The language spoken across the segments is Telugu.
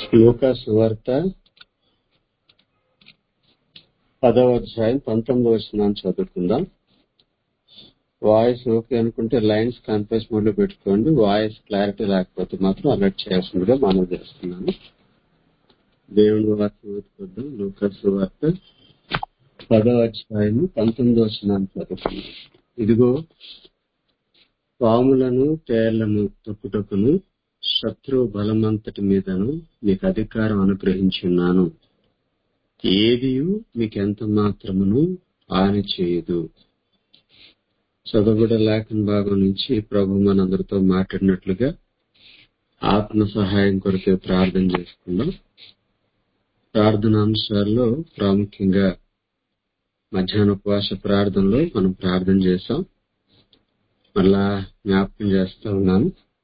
లూకా సువార్త 10వ అధ్యాయం 19వ వచనాన్ని చదువుకుందాం. వాయిస్ ఓకే అనుకుంటే లైన్స్ కాన్ఫరెన్స్ మోడ్ లో పెట్టుకోండి. వాయిస్ క్లారిటీ లేకపోతే మాత్రం అలర్ట్ చేయాల్సిందిగా మనవి చేస్తున్నాను. దేవుని వాక్యం వెతుకుద్దాం. లూకా సువార్త 10వ అధ్యాయం 19వ వచనాన్ని చదువుకుందాం. ఇదిగో పాములను తేళ్లను తొక్కుటకును శత్రు బలమంతటి మీదను మీకు అధికారం అనుగ్రహించున్నాను. ఏదియు మీకెంత మాత్రమును హాని చేయదు. చదువుబడ లేఖన భాగం నుంచి ప్రభు మనందరితో మాట్లాడినట్లుగా ఆత్మ సహాయం కొరకే ప్రార్థన చేసుకుందాం. ప్రార్థనాంశాల్లో ప్రాముఖ్యంగా మధ్యాహ్న ఉపవాస ప్రార్థనలో మనం ప్రార్థన చేశాం. మళ్ళా జ్ఞాపకం చేస్తా ఉన్నాను.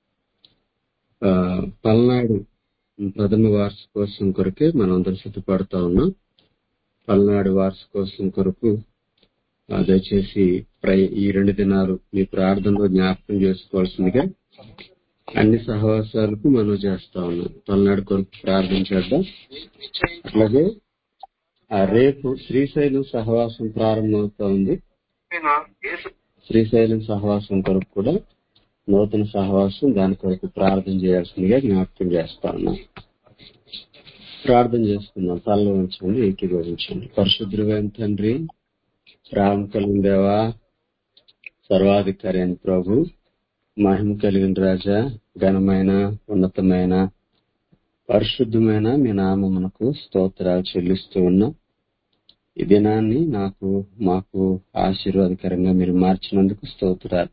పల్నాడు ప్రథమ వార్షికోత్సవం కొరకే మనం అందరూ సిద్ధపడతా ఉన్నాం. పల్నాడు వార్షికోత్సవం కొరకు దయచేసి ఈ 2 దినాలు మీ ప్రార్థనలో జ్ఞాపకం చేసుకోవాల్సిందిగా అన్ని సహవాసాలకు మనం చేస్తా ఉన్నాం. పల్నాడు కొరకు ప్రార్థన చేద్దాం. అలాగే రేపు శ్రీశైలం సహవాసం ప్రారంభమవుతా ఉంది. శ్రీశైలం సహవాసం కొరకు కూడా నూతన సహవాసం దాని కొరకు ప్రార్థన చేయాల్సిందిగా జ్ఞాపకం చేస్తా ఉన్నాం. ప్రార్థన చేసుకుందాం. తలలో ఉంచండి, ఏకీభవించండి. పరిశుద్ధుడైన తండ్రి, ప్రేమ కలిగిన దేవా, సర్వాధికారి అయిన ప్రభు, మహిమ కలిగిన రాజా, ఘనమైన ఉన్నతమైన పరిశుద్ధమైన మీ నామమునకు స్తోత్రాలు చెల్లిస్తూ ఉన్నాం. ఈ దినాన్ని మాకు ఆశీర్వాదకరంగా మీరు మార్చినందుకు స్తోత్రాలు.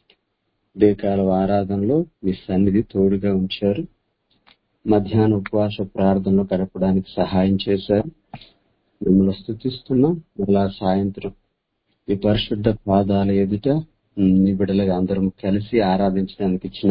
ఉదయకాల ఆరాధనలో మీ సన్నిధి తోడుగా ఉంచారు. మధ్యాహ్న ఉపవాస ప్రార్థనలో గడపడానికి సహాయం చేశారు. మిమ్మల్ని స్తుతిస్తున్నాం. మళ్ళా సాయంత్రం ఈ పరిశుద్ధ పాదాల ఎదుట మీ బిడ్డలుగా అందరం కలిసి ఆరాధించడానికి ఇచ్చిన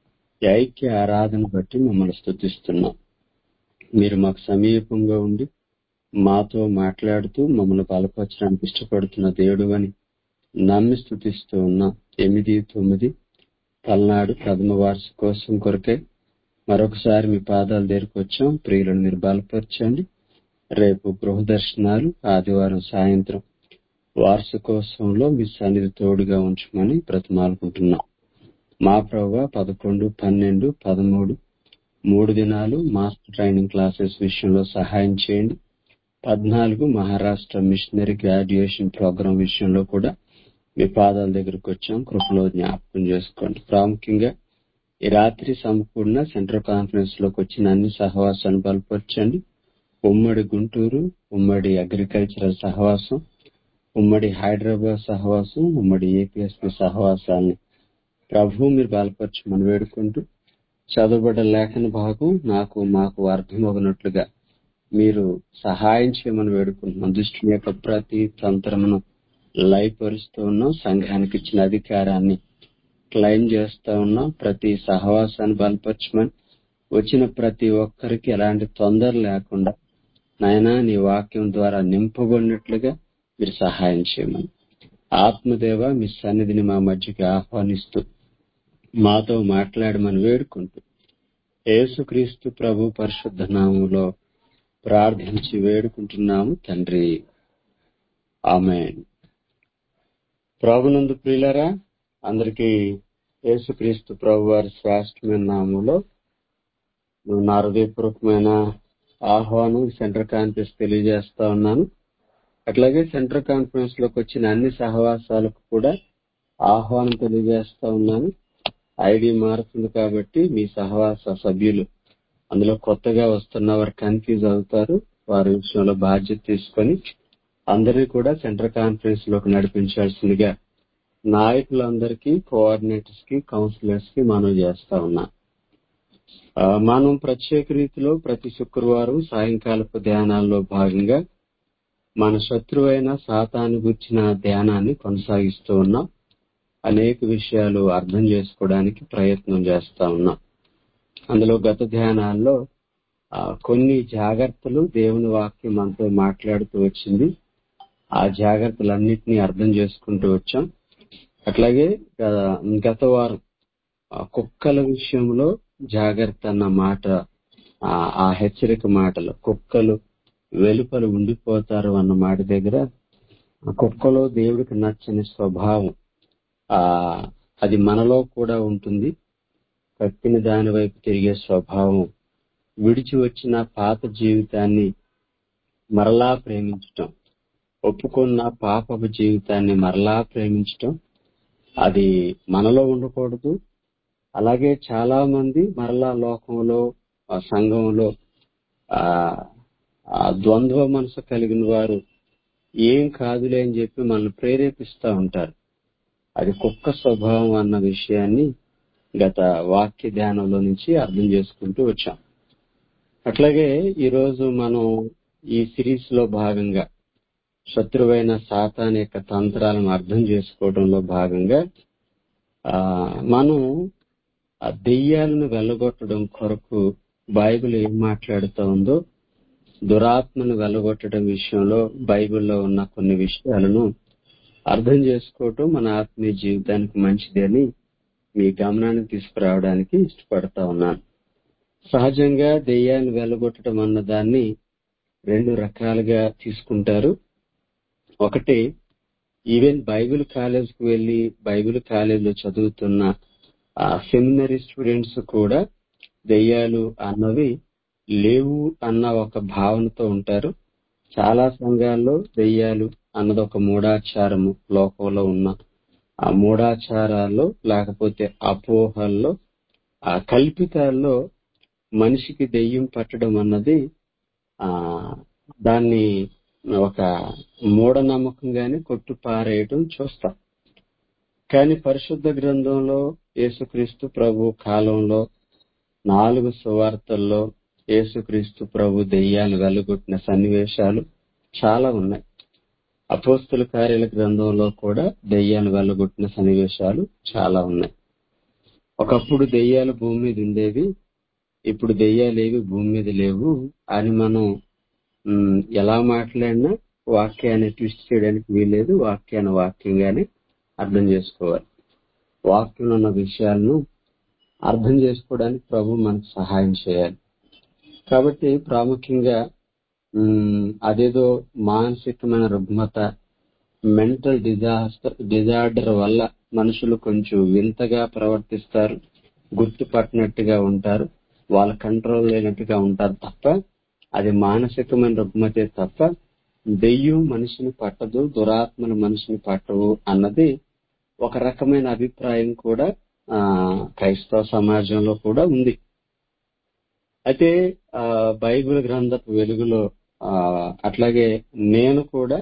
ఐక్య ఆరాధన బట్టి మిమ్మల్ని స్తుతిస్తున్నాం. మీరు మాకు సమీపంగా ఉండి మాతో మాట్లాడుతూ మమ్మల్ని బలపరచడానికి ఇష్టపడుతున్న దేవుడు అని నమ్మి స్తుతిస్తూ ఉన్నాం. 8-9 పల్నాడు ప్రథమ వార్షికోత్సవం కొరకే మరొకసారి మీ పాదాల దగ్గరకు వచ్చాం. ప్రియులను మీరు బలపరచండి. రేపు గృహదర్శనాలు, ఆదివారం సాయంత్రం వార్షికోత్సవంలో మీ సన్నిధి తోడుగా ఉంచమని బ్రతిమాలుకుంటున్నాం. మా ప్రభువా 11, 12, 13 3 దినాలు మాస్టర్ ట్రైనింగ్ క్లాసెస్ విషయంలో సహాయం చేయండి. 14 మహారాష్ట్ర మిషనరీ గ్రాడ్యుయేషన్ ప్రోగ్రాం విషయంలో కూడా మీ పాదాల దగ్గరకు వచ్చాం. కృపలో జ్ఞాపకం చేసుకోండి. ప్రాముఖ్యంగా ఈ రాత్రి సమకూడిన సెంట్రల్ కాన్ఫరెన్స్ లోకి వచ్చిన అన్ని సహవాసాన్ని బలపరచండి. ఉమ్మడి గుంటూరు, ఉమ్మడి అగ్రికల్చరల్ సహవాసం, ఉమ్మడి హైదరాబాద్ సహవాసం, ఉమ్మడి ఏపీఎస్పీ సహవాసాన్ని ప్రభు మీరు బలపరచమని వేడుకుంటూ చదువుబడ్డ లేఖన భాగం మాకు అర్థమవునట్లుగా మీరు సహాయం చేయమని వేడుకుంటున్నాం. దుష్టుని యొక్క ప్రతి తంత్రమును లయపరుస్తూ ఉన్నాం. సంఘానికి ఇచ్చిన అధికారాన్ని క్లెయిమ్ చేస్తా ఉన్నాం. ప్రతి సహవాసాన్ని బలపరచమని, వచ్చిన ప్రతి ఒక్కరికి ఎలాంటి తొందర లేకుండా నాయనా నీ వాక్యం ద్వారా నింపబడినట్లుగా మీరు సహాయం చేయమని, ఆత్మదేవ మీ సన్నిధిని మా మధ్యకి ఆహ్వానిస్తూ మాతో మాట్లాడమని వేడుకుంటూ యేసుక్రీస్తు ప్రభు పరిశుద్ధ నామములో ప్రార్థించి వేడుకుంటున్నాము తండ్రి. ఆమేన్. ప్రభునందు ప్రియులారా, అందరికీ యేసుక్రీస్తు ప్రభు వారి శ్రేష్టమైన నామంలో నా హృదయపూర్వకమైన ఆహ్వానం సెంట్రల్ కాన్ఫరెన్స్ తెలియజేస్తా ఉన్నాను. అట్లాగే సెంట్రల్ కాన్ఫరెన్స్ లోకి వచ్చిన అన్ని సహవాసాలకు కూడా ఆహ్వానం తెలియజేస్తా ఉన్నాను. ఐడి మారుతుంది కాబట్టి మీ సహవాస సభ్యులు అందులో కొత్తగా వస్తున్న వారు కన్ఫ్యూజ్ అవుతారు. వారి విషయంలో బాధ్యత తీసుకొని అందరినీ కూడా సెంట్రల్ కాన్ఫరెన్స్ లోకి నడిపించాల్సిందిగా నాయకులందరికీ, కోఆర్డినేటర్స్ కి, కౌన్సిలర్స్ కి మనం చేస్తా ఉన్నాం. మనం ప్రత్యేక రీతిలో ప్రతి శుక్రవారం సాయంకాలపు ధ్యానాల్లో భాగంగా మన శత్రువైన సాతాను గురించిన ధ్యానాన్ని కొనసాగిస్తూ ఉన్నాం. అనేక విషయాలు అర్థం చేసుకోవడానికి ప్రయత్నం చేస్తా ఉన్నాం. అందులో గత ధ్యానాల్లో కొన్ని జాగ్రత్తలు దేవుని వాక్యం మనతో మాట్లాడుతూ వచ్చింది. ఆ జాగ్రత్తలన్నింటినీ అర్థం చేసుకుంటూ వచ్చాం. అట్లాగే గత వారం కుక్కల విషయంలో జాగ్రత్త అన్న మాట ఆ హెచ్చరిక మాటలు, కుక్కలు వెలుపల ఉండిపోతారు అన్న మాట దగ్గర, కుక్కలో దేవుడికి నచ్చని స్వభావం ఆ అది మనలో కూడా ఉంటుంది. కట్టిన దాని వైపు తిరిగే స్వభావం, విడిచి వచ్చిన పాత జీవితాన్ని మరలా ప్రేమించటం, ఒప్పుకున్న పాపపు జీవితాన్ని మరలా ప్రేమించటం, అది మనలో ఉండకూడదు. అలాగే చాలా మంది మరలా లోకంలో, ఆ సంఘంలో ఆ ఆ ద్వంద్వ మనసు కలిగిన వారు ఏం కాదులే అని చెప్పి మనల్ని ప్రేరేపిస్తూ ఉంటారు. అది కుక్క స్వభావం అన్న విషయాన్ని గత వాక్య ధ్యానంలో నుంచి అర్థం చేసుకుంటూ వచ్చాం. అట్లాగే ఈరోజు మనం ఈ సిరీస్ లో భాగంగా శత్రువైన సాతాను యొక్క తంత్రాలను అర్థం చేసుకోవడంలో భాగంగా మనం ఆ దెయ్యాలను వెళ్ళగొట్టడం కొరకు బైబిల్ ఏం మాట్లాడుతూ ఉందో, దురాత్మను వెళ్ళగొట్టడం విషయంలో బైబిల్లో ఉన్న కొన్ని విషయాలను అర్థం చేసుకోవటం మన ఆత్మీయ జీవితానికి మంచిది అని మీ గమనానికి తీసుకురావడానికి ఇష్టపడతా ఉన్నాను. సహజంగా దెయ్యాన్ని వెళ్ళగొట్టడం అన్న దాన్ని రెండు రకాలుగా తీసుకుంటారు. ఒకటి, ఈవెన్ బైబిల్ కాలేజ్కి వెళ్లి బైబిల్ కాలేజీలో చదువుతున్న సెమినరీ స్టూడెంట్స్ కూడా దెయ్యాలు అన్నవి లేవు అన్న ఒక భావనతో ఉంటారు. చాలా సంఘాల్లో దెయ్యాలు అన్నది ఒక మూఢాచారము, లోకంలో ఉన్న ఆ మూఢాచారాల్లో లేకపోతే అపోహల్లో, ఆ కల్పితాల్లో మనిషికి దెయ్యం పట్టడం అన్నది దాన్ని ఒక మూఢనమ్మకంగానే కొట్టుపారేయటం చూస్తాం. కానీ పరిశుద్ధ గ్రంథంలో యేసుక్రీస్తు ప్రభు కాలంలో 4 సువార్తల్లో యేసుక్రీస్తు ప్రభు దెయ్యాలు వెళ్ళగొట్టిన సన్నివేశాలు చాలా ఉన్నాయి. అపోస్తుల కార్యాల గ్రంథంలో కూడా దెయ్యాలు వెళ్ళగొట్టిన సన్నివేశాలు చాలా ఉన్నాయి. ఒకప్పుడు దెయ్యాలు భూమి మీద ఉండేవి, ఇప్పుడు దెయ్యాలేవి భూమి మీద లేవు అని మనం ఎలా మాట్లాడినా వాక్యాన్ని ట్విస్ట్ చేయడానికి వీల్లేదు. వాక్యాన్ని వాక్యంగానే అర్థం చేసుకోవాలి. వాక్యంలో ఉన్న విషయాలను అర్థం చేసుకోవడానికి ప్రభు మనకు సహాయం చేయాలి. కాబట్టి ప్రాముఖ్యంగా అదేదో మానసికమైన రుగ్మత, మెంటల్ డిజార్డర్ వల్ల మనుషులు కొంచెం వింతగా ప్రవర్తిస్తారు, గుర్తుపట్టినట్టుగా ఉంటారు, వాళ్ళ కంట్రోల్ లేనట్టుగా ఉంటారు తప్ప అది మానసికమైన రుగ్మతే తప్ప దెయ్యం మనిషిని పట్టదు, దురాత్మలు మనిషిని పట్టవు అన్నది ఒక రకమైన అభిప్రాయం కూడా క్రైస్తవ సమాజంలో కూడా ఉంది. అయితే బైబిల్ గ్రంథపు వెలుగులో అట్లాగే నేను కూడా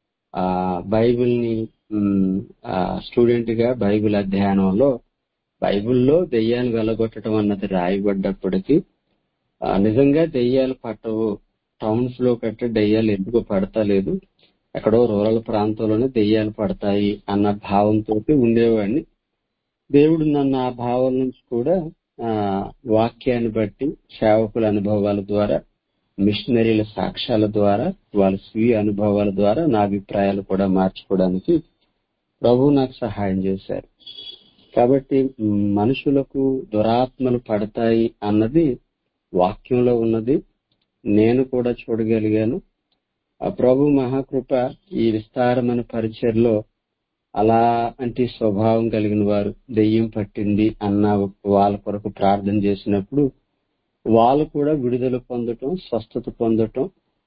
బైబిల్ని స్టూడెంట్ గా బైబిల్ అధ్యయనంలో బైబిల్లో దెయ్యాలు వెళ్ళగొట్టడం అన్నది రాయబడ్డప్పటికీ నిజంగా దెయ్యాలు పట్టవు, టౌన్స్ లో కట్టే దెయ్యాలు ఎందుకు పడతలేదు, ఎక్కడో రూరల్ ప్రాంతంలోనే దెయ్యాలు పడతాయి అన్న భావంతో ఉండేవాడిని. దేవుడు నన్ను ఆ భావం నుంచి కూడా వాక్యాన్ని బట్టి, సేవకుల అనుభవాల ద్వారా, మిషనరీల సాక్ష్యాల ద్వారా, వాళ్ళ స్వీయ అనుభవాల ద్వారా నా అభిప్రాయాలు కూడా మార్చుకోవడానికి ప్రభు నాకు సహాయం చేశారు. కాబట్టి మనుషులకు దురాత్మలు పడతాయి అన్నది వాక్యంలో ఉన్నది, నేను కూడా చూడగలిగాను. ప్రభు మహాకృప ఈ విస్తారమైన పరిచర్లో అలాంటి స్వభావం కలిగిన వారు దెయ్యం పట్టింది అన్న వాళ్ళ కొరకు ప్రార్థన చేసినప్పుడు వాళ్ళు కూడా విడుదల పొందటం, స్వస్థత పొందటం,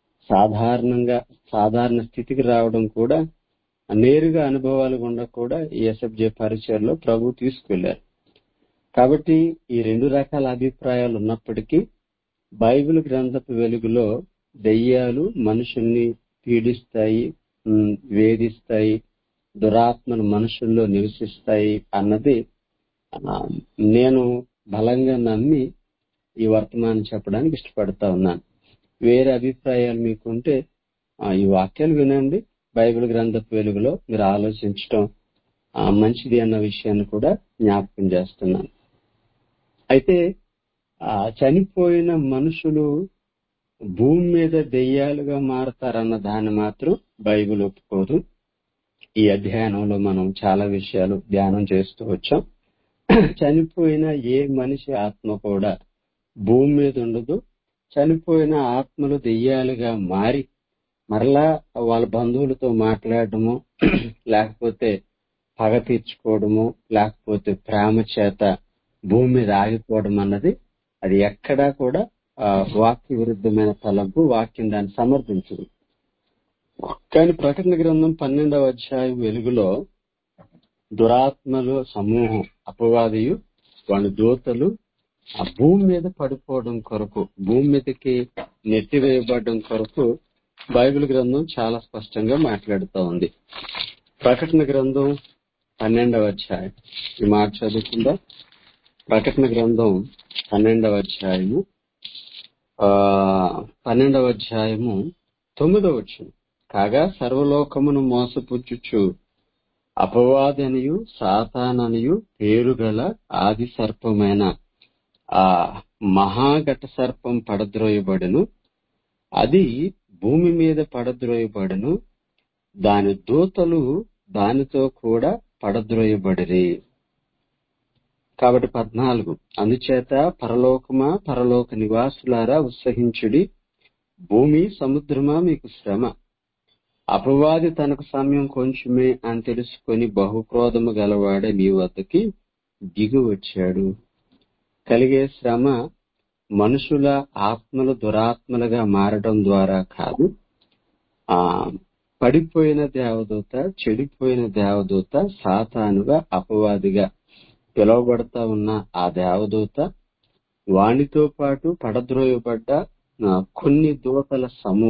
సాధారణ స్థితికి రావడం కూడా నేరుగా అనుభవాలు గుండా కూడా ఈ ఎస్ఎఫ్జే పరిచర్లో ప్రభు తీసుకెళ్లారు. కాబట్టి ఈ రెండు రకాల అభిప్రాయాలు ఉన్నప్పటికీ బైబిల్ గ్రంథపు వెలుగులో దెయ్యాలు మనుషుల్ని పీడిస్తాయి, వేధిస్తాయి, దురాత్మలు మనుషుల్లో నివసిస్తాయి అన్నది నేను బలంగా నమ్మి ఈ వర్తమానం చెప్పడానికి ఇష్టపడతా ఉన్నాను. వేరే అభిప్రాయాలు మీకుంటే ఈ వాక్యాలు వినండి, బైబిల్ గ్రంథపు వెలుగులో మీరు ఆలోచించటం మంచిది అన్న విషయాన్ని కూడా జ్ఞాపకం చేస్తున్నాను. అయితే చనిపోయిన మనుషులు భూమి మీద దెయ్యాలుగా మారతారన్న దాన్ని మాత్రం బైబిల్ ఒప్పుకోదు. ఈ అధ్యయనంలో మనం చాలా విషయాలు ధ్యానం చేస్తూ వచ్చాం. చనిపోయిన ఏ మనిషి ఆత్మ కూడా భూమి మీద ఉండదు, చనిపోయిన ఆత్మలు దెయ్యాలుగా మారి మరలా వాళ్ళ బంధువులతో మాట్లాడటము, లేకపోతే పగ తీర్చుకోవడము, లేకపోతే ప్రేమ చేత భూమి మీద ఆగిపోవడం అన్నది అది ఎక్కడా కూడా వాక్య విరుద్ధమైన తలంపు. వాక్యం దాన్ని సమర్థించదు. కానీ ప్రకటన గ్రంథం 12వ అధ్యాయం వెలుగులో దురాత్మలు సమూహం, అపవాదియు వాని దూతలు ఆ భూమి మీద పడిపోవడం కొరకు, భూమి మీదకి నెట్టివేయబడడం కొరకు బైబిల్ గ్రంథం చాలా స్పష్టంగా మాట్లాడుతూ ఉంది. ప్రకటన గ్రంథం 12వ అధ్యాయం ఈ మాట చదువుకుందా? ప్రకటన గ్రంథం 12వ అధ్యాయము 9వ వచనం. కాగా సర్వలోకమును మోసపుచ్చుచు అపవాదనియు సాతాననియు పేరుగల ఆది సర్పమైన ఆ మహాఘట సర్పం పడద్రోయబడును. అది భూమి మీద పడద్రోయబడును. దాని దూతలు దానితో కూడా పడద్రోయబడిరి. కాబట్టి 14, అందుచేత పరలోకమా, పరలోక నివాసులారా ఉత్సహించుడి. భూమి సముద్రమా మీకు శ్రమ. అపవాది తనకు సమయం కొంచెమే అని తెలుసుకొని బహుక్రోధము గలవాడే మీ వద్దకి దిగి వచ్చాడు. కలిగే శ్రమ మనుషుల ఆత్మలు దురాత్మలుగా మారడం ద్వారా కాదు. పడిపోయిన దేవదూత, చెడిపోయిన దేవదూత, సాతానుగా అపవాదిగా పిలువబడతా ఉన్న ఆ దేవదూత, వానితో పాటు పడద్రోయబడ్డ కొన్ని దూతల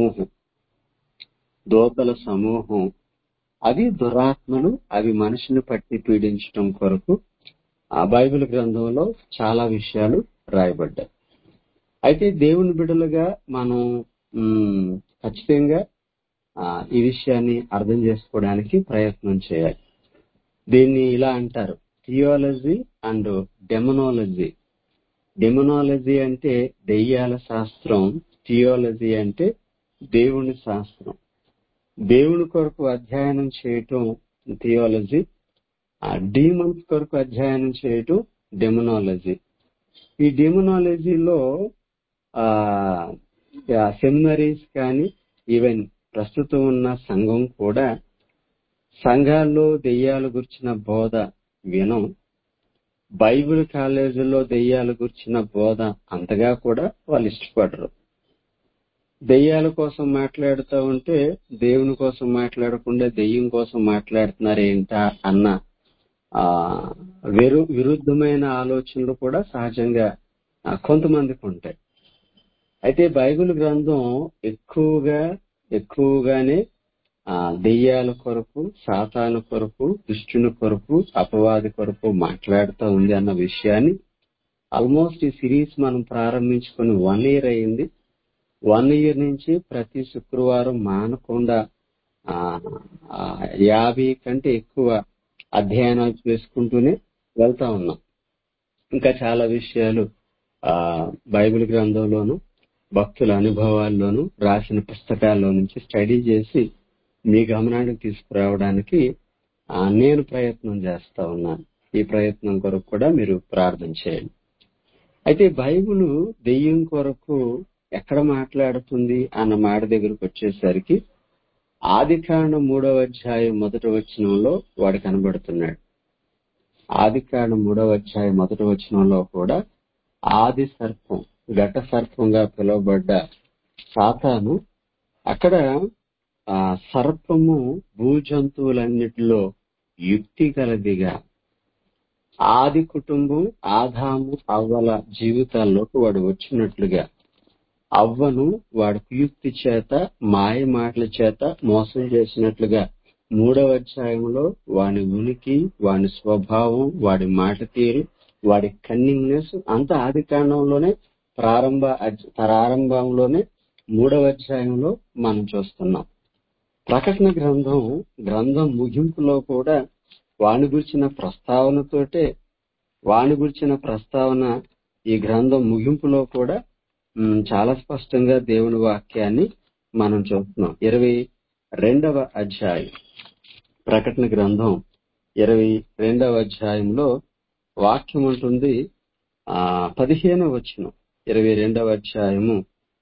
సమూహం అవి దురాత్మలు. అవి మనిషిని పట్టి పీడించడం కొరకు ఆ బైబిల్ గ్రంథంలో చాలా విషయాలు రాయబడ్డాయి. అయితే దేవుని బిడ్డలుగా మనం ఖచ్చితంగా ఈ విషయాన్ని అర్థం చేసుకోవడానికి ప్రయత్నం చేయాలి. దీన్ని ఇలా అంటారు, థియాలజీ అండ్ డెమనాలజీ. డెమనాలజీ అంటే దెయ్యాల శాస్త్రం, థియాలజీ అంటే దేవుని శాస్త్రం. దేవుని కొరకు అధ్యయనం చేయటం థియాలజీ, డీమన్స్ కొరకు అధ్యయనం చేయటం డెమనాలజీ. ఈ డెమనాలజీలో సెమినరీస్ కానీ, ఈవెన్ ప్రస్తుతం ఉన్న సంఘం కూడా సంఘాల్లో దెయ్యాల గురించిన బోధ వినం. బైబిల్ కాలేజీల్లో దెయ్యాల గురించిన బోధ అంతగా కూడా వాళ్ళు ఇష్టపడరు. దెయ్యాల కోసం మాట్లాడుతూ ఉంటే దేవుని కోసం మాట్లాడకుండా దెయ్యం కోసం మాట్లాడుతున్నారేంటా అన్న విరుద్ధమైన ఆలోచనలు కూడా సహజంగా కొంతమందికి ఉంటాయి. అయితే బైబిల్ గ్రంథం ఎక్కువగానే దెయ్యాల కొరకు, సాతాను కొరకు, దుష్టుని కొరకు, అపవాది కొరకు మాట్లాడుతూ ఉంది అన్న విషయాన్ని ఆల్మోస్ట్ ఈ సిరీస్ మనం ప్రారంభించుకొని 1 year అయింది. 1 year నుంచి ప్రతి శుక్రవారం మానకుండా 50 కంటే ఎక్కువ అధ్యయనాలు చేసుకుంటూనే వెళ్తా ఉన్నాం. ఇంకా చాలా విషయాలు బైబిల్ గ్రంథంలోను, భక్తుల అనుభవాల్లోనూ, రాసిన పుస్తకాల్లో నుంచి స్టడీ చేసి మీ గమనానికి తీసుకురావడానికి నేను ప్రయత్నం చేస్తా ఉన్నాను. ఈ ప్రయత్నం కొరకు కూడా మీరు ప్రార్థన చేయండి. అయితే బైబిల్ దెయ్యం కొరకు ఎక్కడ మాట్లాడుతుంది అన్న మాట దగ్గరకు వచ్చేసరికి ఆదికాండం 3వ అధ్యాయం 1వ వచనంలో వాడు కనబడుతున్నాడు. ఆదికాండం 3వ అధ్యాయం 1వ వచనంలో కూడా ఆది సర్పం, ఘట సర్పంగా పిలువబడ్డ సాతాను, అక్కడ సర్పము భూజంతువులన్నిటిలో యుక్తి గలదిగా, ఆది కుటుంబం ఆదాము అవ్వల జీవితాల్లోకి వాడు వచ్చినట్లుగా అవ్వను వాడి కుయుక్తి చేత, మాయ మాటల చేత మోసం చేసినట్లుగా 3వ అధ్యాయంలో వాని ఉనికి, వాని స్వభావం, వాడి మాట తీరు, వాడి కన్నింగ్నెస్ అంతా ఆది కాండంలోనే ప్రారంభంలోనే 3వ అధ్యాయంలో మనం చూస్తున్నాం. ప్రకటన గ్రంథం ముగింపులో కూడా వాని గురించిన ప్రస్తావన ఈ గ్రంథం ముగింపులో కూడా చాలా స్పష్టంగా దేవుని వాక్యాన్ని మనం చూస్తున్నాం. 22వ అధ్యాయం, ప్రకటన గ్రంథం 22వ అధ్యాయంలో వాక్యం ఉంటుంది. 15వ వచనం, 22వ అధ్యాయము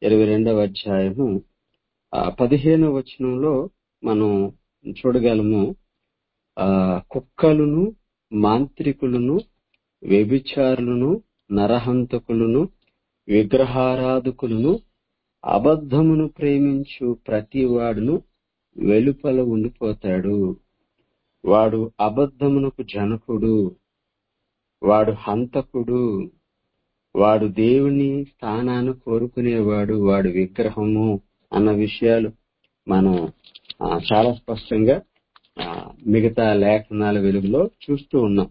22వ అధ్యాయము 15వ వచనంలో మనం చూడగలము. కుక్కలను, మాంత్రికులను, వ్యభిచారులను, నరహంతకులను, విగ్రహారాధకులను, అబద్ధమును ప్రేమించు ప్రతి వాడును వెలుపల ఉండిపోతాడు. వాడు అబద్ధమునకు జనకుడు, వాడు హంతకుడు, వాడు దేవుని స్థానాన్ని కోరుకునేవాడు, వాడు విగ్రహము అన్న విషయాలు మనం చాలా స్పష్టంగా మిగతా లేఖనాల వెలుగులో చూస్తూ ఉన్నాం.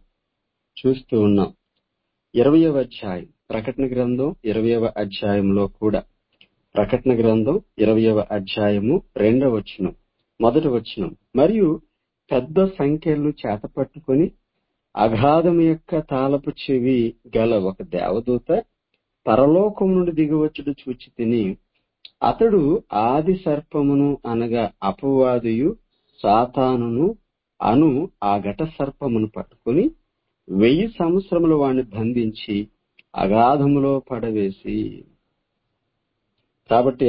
20వ అధ్యాయం ప్రకటన గ్రంథం 20వ అధ్యాయంలో కూడా, ప్రకటన గ్రంథం 20వ అధ్యాయము 2వ వచనం, 1వ వచనం, మరియు పెద్ద సంఖ్యలు చేతపట్టుకుని అగాధము యొక్క తాళపు చెవి గల ఒక దేవదూత పరలోకం నుండి దిగివచ్చుడు చూచి తిని, అతడు ఆది సర్పమును అనగా అపవాదియు సాతానును అను ఆ ఘట సర్పమును పట్టుకుని 1000 సంవత్సరములు వాణ్ణి బంధించి అగాధములో పడవేసి. కాబట్టి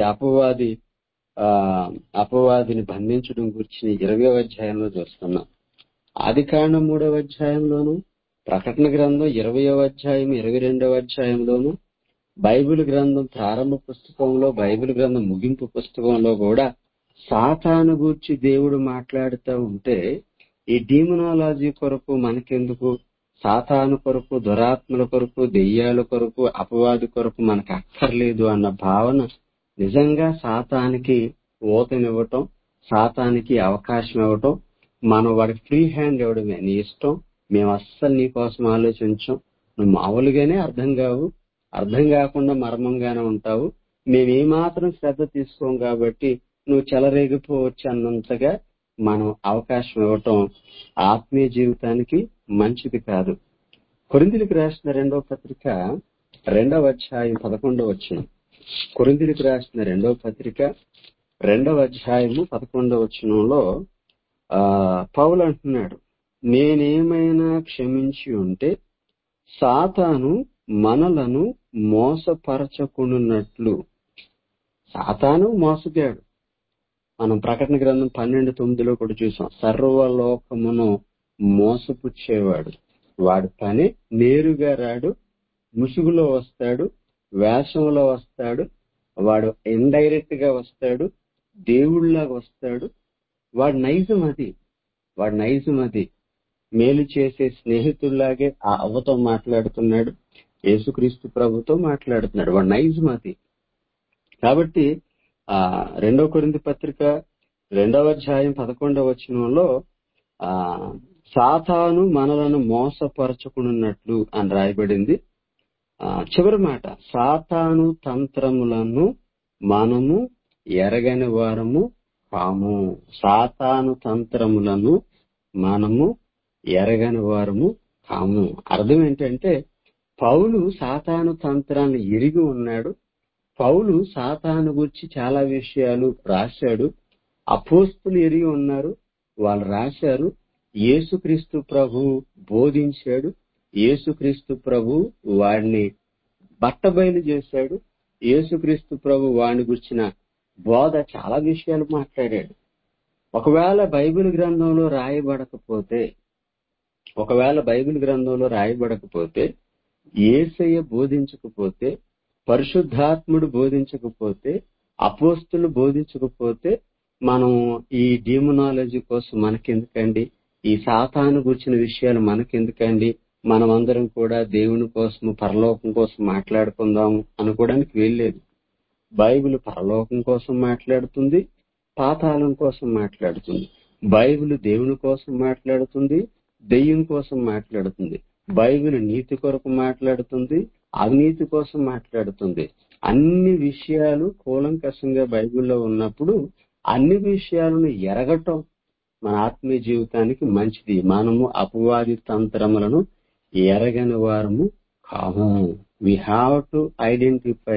అపవాదిని బంధించడం గురించి 20వ అధ్యాయంలో చూస్తున్నాం. ఆదికాండం 3వ అధ్యాయంలోను, ప్రకటన గ్రంథం 20వ అధ్యాయం 22వ అధ్యాయంలోను, బైబిల్ గ్రంథం ప్రారంభ పుస్తకంలో, బైబిల్ గ్రంథం ముగింపు పుస్తకంలో కూడా సాతాను గూర్చి దేవుడు మాట్లాడుతూ ఉంటే, ఈ డీమనాలజీ కొరకు మనకెందుకు, సాతాను కొరకు, దురాత్మల కొరకు, దెయ్యాల కొరకు, అపవాది కొరకు మనకు అక్కర్లేదు అన్న భావన నిజంగా సాతానికి ఓతనివ్వటం, సాతానికి అవకాశం ఇవ్వటం, మనం వాడికి ఫ్రీ హ్యాండ్ ఇవ్వడమే. నీ ఇష్టం, మేము అస్సలు నీ కోసం ఆలోచించం, నువ్వు మామూలుగానే అర్థం కావు, అర్థం కాకుండా మర్మంగానే ఉంటావు, మేమేమాత్రం శ్రద్ధ తీసుకోం కాబట్టి నువ్వు చెలరేగిపోవచ్చు అన్నంతగా మనం అవకాశం ఇవ్వటం ఆత్మీయ జీవితానికి మంచిది కాదు. కొరింథీయులకు రాసిన 2వ పత్రిక 2వ అధ్యాయం 11వ వచనం. కొరింథీయులకు రాసిన 2వ పత్రిక 2వ అధ్యాయము 11వ వచనంలో పౌలు అంటున్నాడు, నేనేమైనా క్షమించి ఉంటే సాతాను మనలను మోసపరచకున్నట్లు. సాతాను మోసగాడు. మనం ప్రకటన గ్రంథం 12:9లో కూడా చూసాం. సర్వలోకమును మోసపుచ్చేవాడు. వాడి పని నేరుగా రాడు, ముసుగులో వస్తాడు, వేషంలో వస్తాడు, వాడు ఇండైరెక్ట్ గా వస్తాడు, దేవుళ్లాగా వస్తాడు. వాడి నైజం అది. మేలు చేసే స్నేహితుల్లాగే ఆ అవ్వతో మాట్లాడుతున్నాడు, యేసుక్రీస్తు ప్రభుతో మాట్లాడుతున్నాడు. వాడి నైజం అది. కాబట్టి 2వ కొరింథీ పత్రిక 2వ అధ్యాయం 11వ వచనంలో సాతాను మనలను మోసపరచుకున్నట్లు అని రాయబడింది. చివరి మాట, సాతాను తంత్రములను మనము ఎరగని వారము కాము. సాతాను తంత్రములను మనము ఎరగని వారము కాము. అర్థం ఏంటంటే, పౌలు సాతాను తంత్రాన్ని ఎరిగి ఉన్నాడు. పౌలు సాతాను గురించి చాలా విషయాలు రాశాడు. అపోస్తులు ఎరిగి ఉన్నారు, వాళ్ళు రాశారు. యేసుక్రీస్తు ప్రభు బోధించాడు. యేసుక్రీస్తు ప్రభు వాడిని బట్టబయలు చేశాడు. యేసుక్రీస్తు ప్రభు వాడిని గురించిన బోధ చాలా విషయాలు మాట్లాడాడు. ఒకవేళ బైబిల్ గ్రంథంలో రాయబడకపోతే, యేసయ్య బోధించకపోతే, పరిశుద్ధాత్ముడు బోధించకపోతే, అపోస్తులు బోధించకపోతే, మనం ఈ డీమనాలజీ కోసం మనకెందుకండి, ఈ సాతాను గురించిన విషయాలు మనకెందుకండి, మనమందరం కూడా దేవుని కోసం, పరలోకం కోసం మాట్లాడుకుందాము అనుకోవడానికి వీల్లేదు. బైబిల్ పరలోకం కోసం మాట్లాడుతుంది, పాతాళం కోసం మాట్లాడుతుంది. బైబిల్ దేవుని కోసం మాట్లాడుతుంది, దెయ్యం కోసం మాట్లాడుతుంది. బైబిల్ నీతి కొరకు మాట్లాడుతుంది, అవినీతి కోసం మాట్లాడుతుంది. అన్ని విషయాలు కూలంకషంగా బైబిల్లో ఉన్నప్పుడు అన్ని విషయాలను ఎరగటం మన ఆత్మీయ జీవితానికి మంచిది. మనము అపవాది తంత్రములను ఎరగని వారము కాము. We have to identify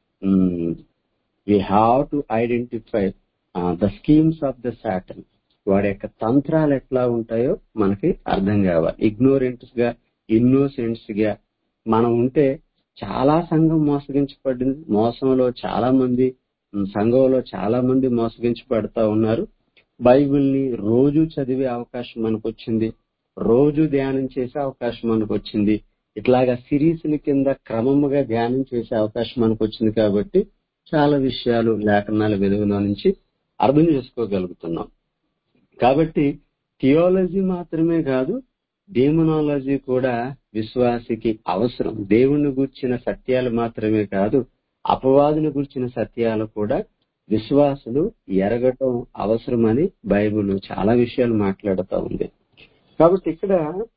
the schemes of the Satan. వాడి యొక్క తంత్రాలు ఎట్లా ఉంటాయో మనకి అర్థం కావాలి. ఇన్నోసెంట్స్ గా మనం ఉంటే చాలా సంఘం మోసగించబడింది. మోసంలో చాలా మంది, సంఘంలో చాలా మంది మోసగించబడతా ఉన్నారు. బైబిల్ని రోజు చదివే అవకాశం మనకు వచ్చింది, రోజు ధ్యానం చేసే అవకాశం మనకు వచ్చింది, ఇట్లాగా సిరీస్ల కింద క్రమముగా ధ్యానం చేసే అవకాశం మనకు వచ్చింది. కాబట్టి చాలా విషయాలు లేఖనాల వెలుగులో నుంచి అర్థం చేసుకోగలుగుతున్నాం. కాబట్టి థియాలజీ మాత్రమే కాదు, డీమనాలజీ కూడా విశ్వాసికి అవసరం. దేవుని గురించిన సత్యాలు మాత్రమే కాదు, అపవాదుని గురించిన సత్యాలు కూడా విశ్వాసులు ఎరగటం అవసరమని బైబిల్ చాలా విషయాలు మాట్లాడుతూ ఉంది. కాబట్టి ఇక్కడ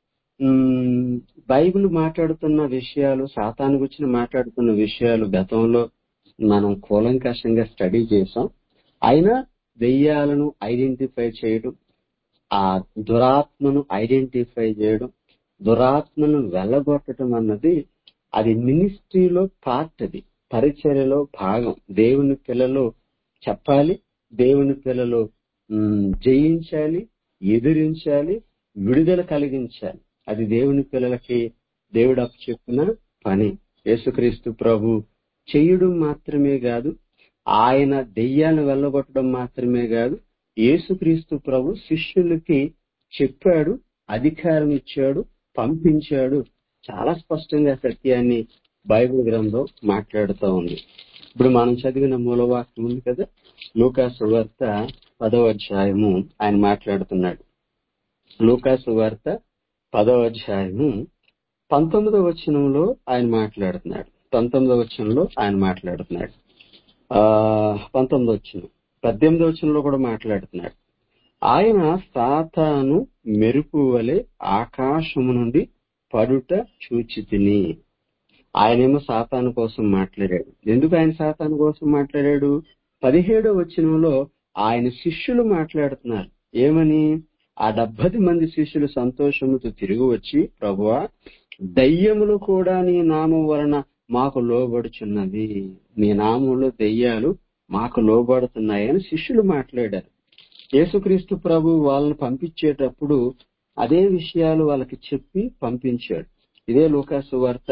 బైబిల్ మాట్లాడుతున్న విషయాలు, సాతాను గురించి మాట్లాడుతున్న విషయాలు గతంలో మనం కూలంకషంగా స్టడీ చేసాం. అయినా దెయ్యాలను ఐడెంటిఫై చేయడం, ఆ దురాత్మను ఐడెంటిఫై చేయడం, దురాత్మను వెళ్ళగొట్టడం అన్నది అది మినిస్ట్రీలో పార్ట్, అది పరిచర్యలో భాగం. దేవుని పిల్లలు చెప్పాలి, దేవుని పిల్లలు జయించాలి, ఎదిరించాలి, విడుదల కలిగించాలి. అది దేవుని పిల్లలకి దేవుడు అప్పచెప్పిన పని. యేసుక్రీస్తు ప్రభు చేయడం మాత్రమే కాదు, ఆయన దెయ్యాలను వెళ్ళగొట్టడం మాత్రమే కాదు, యేసుక్రీస్తు ప్రభు శిష్యులకి చెప్పాడు, అధికారం ఇచ్చాడు, పంపించాడు. చాలా స్పష్టంగా సత్యాన్ని బైబిల్ గ్రంథం మాట్లాడుతూ ఉంది. ఇప్పుడు మనం చదివిన మూలవాక్యం ఉంది కదా, లూకా సువార్త 10వ అధ్యాయము ఆయన మాట్లాడుతున్నాడు. లూకా సువార్త 10వ అధ్యాయము 19వ వచనంలో ఆయన మాట్లాడుతున్నాడు. 19వ వచనంలో ఆయన మాట్లాడుతున్నాడు. 19వ వచనం, 18వ వచనంలో కూడా మాట్లాడుతున్నాడు. ఆయన సాతాను మెరుపు వలె ఆకాశము నుండి పడుట చూచితిని. ఆయనేమో సాతాను కోసం మాట్లాడాడు. ఎందుకు ఆయన సాతాను కోసం మాట్లాడాడు? 17వ వచనంలో ఆయన శిష్యులు మాట్లాడుతున్నారు. ఏమని? ఆ 70 మంది శిష్యులు సంతోషముతో తిరిగి వచ్చి, ప్రభువా, దయ్యములు కూడా నీ నామం వలన మాకు లోబడుచున్నది, నీ నామంలో దయ్యాలు మాకు లోబడుతున్నాయని శిష్యులు మాట్లాడారు. యేసుక్రీస్తు ప్రభు వాళ్ళని పంపించేటప్పుడు అదే విషయాలు వాళ్ళకి చెప్పి పంపించాడు. ఇదే లూకా సువార్త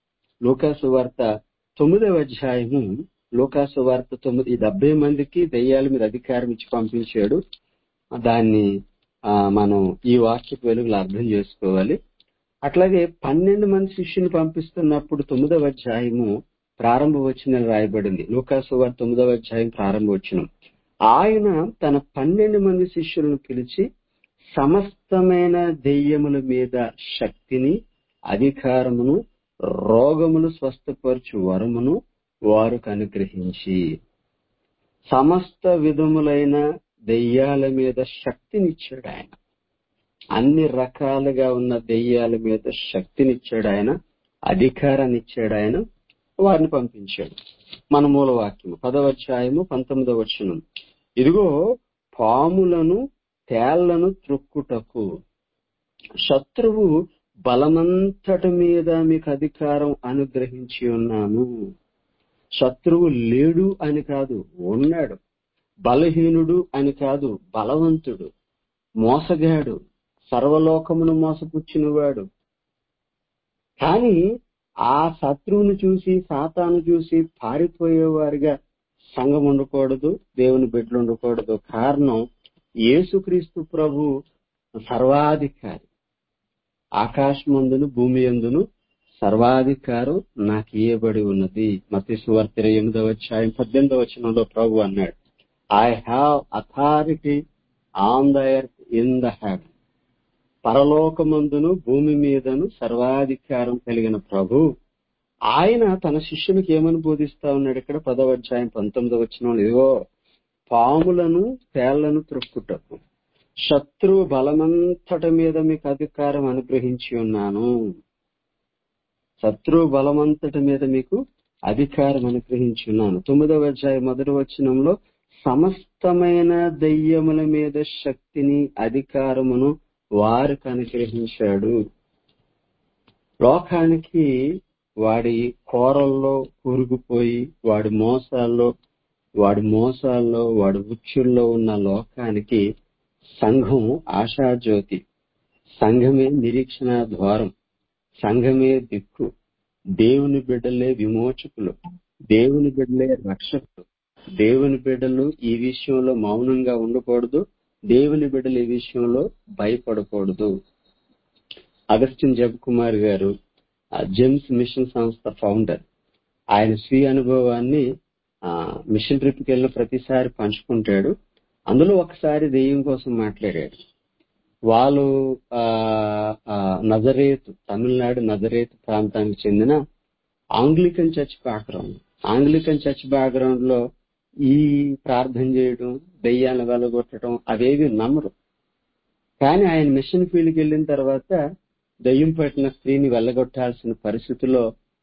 9వ అధ్యాయము, లూకా సువార్త 9, ఈ 70 మందికి దయ్యాల మీద అధికారం ఇచ్చి పంపించాడు. దాన్ని మనం ఈ వాక్యపు వెలుగులో అర్థం చేసుకోవాలి. అట్లాగే 12 మంది శిష్యుని పంపిస్తున్నప్పుడు 9వ అధ్యాయము ప్రారంభ వచనం రాయబడింది. లూకా సువార్త 9వ అధ్యాయం ప్రారంభ వచనం. ఆయన తన 12 మంది శిష్యులను పిలిచి సమస్తమైన దెయ్యముల మీద శక్తిని, అధికారమును, రోగములు స్వస్థపరచు వరమును వారికి అనుగ్రహించి, సమస్త విధములైన దెయ్యాల మీద శక్తినిచ్చాడు ఆయన. అన్ని రకాలుగా ఉన్న దెయ్యాల మీద శక్తినిచ్చాడు ఆయన, అధికారాన్ని ఇచ్చాడు ఆయన, వారిని పంపించాడు. మన మూలవాక్యం 10వ అధ్యాయము 19వ వచనం. ఇదిగో పాములను తేళ్లను త్రొక్కుటకు శత్రువు బలమంతటి మీద మీకు అధికారం అనుగ్రహించి ఉన్నాను. శత్రువు లేడు అని కాదు, ఉన్నాడు. బలహీనుడు అని కాదు, బలవంతుడు, మోసగాడు, సర్వలోకమును మోసపుచ్చినవాడు. కానీ ఆ శత్రువును చూసి, సాతాను చూసి పారిపోయేవారుగా సంఘం ఉండకూడదు, దేవుని బిడ్డలు ఉండకూడదు. కారణం, యేసుక్రీస్తు ప్రభు సర్వాధికారి. ఆకాశమందును భూమి యందును సర్వాధికారం నాకు ఇయ్యబడి ఉన్నది. మత్తయి సువార్త 28వ అధ్యాయం 18వ వచనంలో ప్రభు అన్నాడు, I have authority on the earth in the heaven. పరలోకమందును భూమి మీదను సర్వాధికారం కలిగిన ప్రభు ఆయన తన శిష్యులకు ఏమని బోధిస్తా ఉన్నాడు? ఇక్కడ 10వ అధ్యాయం 19వ వచనంలో, ఇదిగో పాములను తేళ్లను త్రొక్కుటకు శత్రువు బలమంతటి మీద మీకు అధికారం అనుగ్రహించి ఉన్నాను. శత్రువు బలమంతటి మీద మీకు అధికారం అనుగ్రహించి ఉన్నాను. 9వ అధ్యాయం 1వ వచనంలో సమస్తమైన దయ్యముల మీద శక్తిని, అధికారమును వారికి అనుగ్రహించాడు. లోకానికి వాడి కోరల్లో కూరుకుపోయి, వాడి మోసాల్లో వాడి ఉచ్చుల్లో ఉన్న లోకానికి సంఘం ఆశాజ్యోతి, సంఘమే నిరీక్షణ ద్వారం, సంఘమే దిక్కు, దేవుని బిడ్డలే విమోచకులు, దేవుని బిడ్డలే రక్షకులు. దేవుని బిడ్డలు ఈ విషయంలో మౌనంగా ఉండకూడదు. దేవుని బిడ్డలు ఈ విషయంలో భయపడకూడదు. అగస్టిన్ జబ్ కుమార్ గారు జెమ్స్ మిషన్ సంస్థ ఫౌండర్. ఆయన స్వీయ అనుభవాన్ని మిషన్ ట్రిప్కి వెళ్ళిన ప్రతిసారి పంచుకుంటాడు. అందులో ఒకసారి దెయ్యం కోసం మాట్లాడాడు. వాళ్ళు నజరేతు, తమిళనాడు నజరేతు ప్రాంతానికి చెందిన Anglican church background. Anglican church background లో ఈ ప్రార్థన చేయడం, దెయ్యాలను వెలగొట్టడం అవేవి నమ్మరు. కానీ ఆయన మిషన్ ఫీల్డ్కి వెళ్ళిన తర్వాత దెయ్యం పట్టిన స్త్రీని వెళ్ళగొట్టాల్సిన పరిస్థితిలో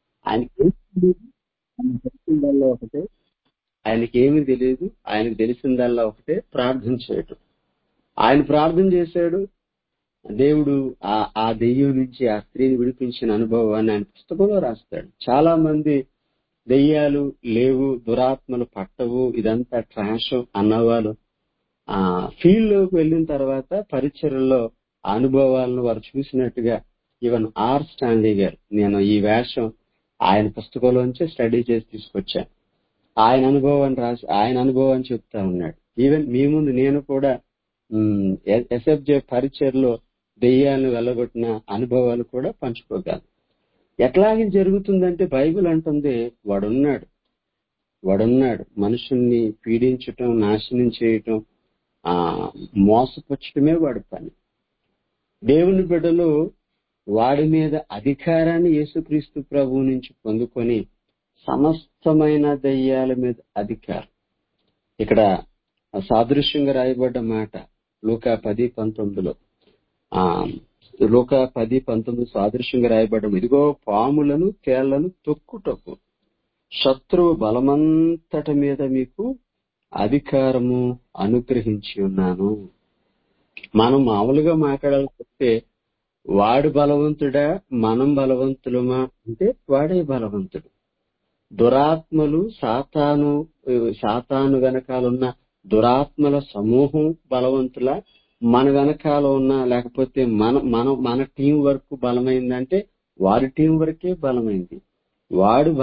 ఆయనకి ఏమీ తెలియదు. ఆయనకు తెలిసిందల్లా ఒకటే, ప్రార్థన చేయటం. ఆయన ప్రార్థన చేశాడు. దేవుడు ఆ దెయ్యం నుంచి ఆ స్త్రీని విడిపించిన అనుభవాన్ని ఆయన పుస్తకంలో రాస్తాడు. చాలా మంది దెయ్యాలు లేవు, దురాత్మలు పట్టవు, ఇదంతా ట్రాష్ అన్నవాళ్ళు ఫీల్డ్ లోకి వెళ్ళిన తర్వాత పరిచర్యలో అనుభవాలను వారు చూసినట్టుగా ఈవెన్ ఆర్ స్టాన్లీ గారు, నేను ఈ వేషం ఆయన పుస్తకంలోంచి స్టడీ చేసి తీసుకొచ్చాను. ఆయన అనుభవాన్ని చెప్తా ఉన్నాడు. ఈవెన్ మీ ముందు నేను కూడా ఎస్ఎఫ్జే పరిచర్లో దెయ్యాలను వెళ్ళగొట్టిన అనుభవాలు కూడా పంచుకోగలను. ఎట్లాగే జరుగుతుందంటే బైబిల్ అంటుంది వాడున్నాడు మనుషుల్ని పీడించటం, నాశనం చేయటం, మోసపుచ్చటమే వాడి పని. దేవుని బిడ్డలు వాడి మీద అధికారాన్ని యేసుక్రీస్తు ప్రభువు నుంచి పొందుకొని సమస్తమైన దెయ్యాల మీద అధికారం. ఇక్కడ సాదృశ్యంగా రాయబడ్డ మాట లూకా 10:19లో, లూకా 10:19 సాదృశ్యంగా రాయబడ్డం, ఇదిగో పాములను తేళ్లను తొక్కుటకు శత్రువు బలమంతట మీద మీకు అధికారము అనుగ్రహించి ఉన్నాను. మనం మామూలుగా మాట్లాడాల్సి వస్తే వాడు బలవంతుడా మనం బలవంతులమా అంటే వాడే బలవంతుడు. దురాత్మలు సాతాను వెనకాలన్న దురాత్మల సమూహం బలవంతుల, మన వెనకాల ఉన్న లేకపోతే మన టీం వర్క్ బలమైందంటే వారి టీం వర్కే బలమైంది. వాడు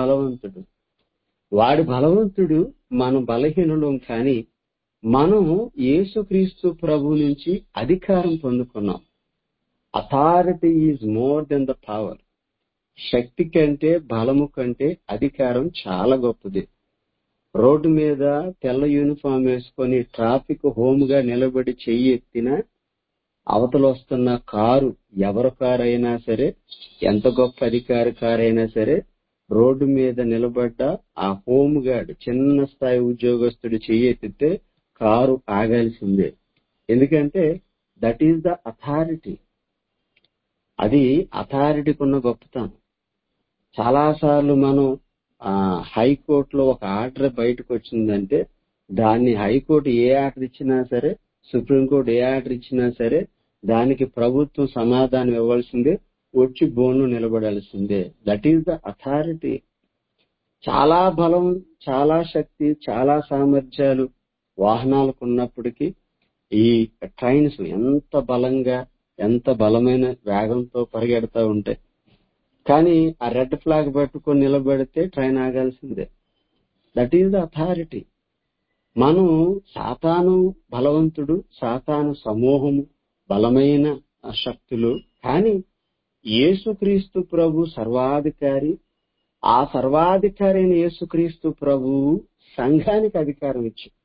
బలవంతుడు, మనం బలహీనులం. కానీ మనం యేసుక్రీస్తు ప్రభు నుంచి అధికారం పొందుకున్నాం. Authority is more than the power. శక్తి కంటే బలము కంటే అధికారం చాలా గొప్పది. రోడ్డు మీద తెల్ల యూనిఫామ్ వేసుకొని ట్రాఫిక్ హోమ్ గా నిలబడి చెయ్యి ఎత్తినా అవతల వస్తున్న కారు ఎవరి కారు అయినా సరే, ఎంత గొప్ప అధికారి కారు అయినా సరే, రోడ్డు మీద నిలబడ్డ ఆ హోమ్ గార్డ్ చిన్న స్థాయి ఉద్యోగస్తుడు చెయ్యి ఎత్తితే కారు ఆగాల్సిందే. ఎందుకంటే దట్ ఈస్ ద అథారిటీ. అది అథారిటీకి ఉన్న గొప్పతనం. చాలాసార్లు మనం హైకోర్టులో ఒక ఆర్డర్ బయటకు వచ్చిందంటే దాన్ని హైకోర్టు ఏ ఆర్డర్ ఇచ్చినా సరే, సుప్రీంకోర్టు ఏ ఆర్డర్ ఇచ్చినా సరే దానికి ప్రభుత్వం సమాధానం ఇవ్వాల్సిందే, వచ్చి బోన్లో నిలబడాల్సిందే. That is the authority. చాలా బలం, చాలా శక్తి, చాలా సామర్థ్యాలు వాహనాలకు ఉన్నప్పటికీ ఈ ట్రైన్స్ ఎంత బలంగా, ఎంత బలమైన వేగంతో పరిగెడతా ఉంటాయి. కానీ ఆ రెడ్ ఫ్లాగ్ పట్టుకొని నిలబడితే ట్రైన్ ఆగాల్సిందే. That is the authority. మనం సాతాను బలవంతుడు, సాతాను సమూహము బలమైన శక్తులు. కానీ యేసుక్రీస్తు ప్రభు సర్వాధికారి. ఆ సర్వాధికారి అయిన యేసుక్రీస్తు ప్రభు సంఘానికి అధికారం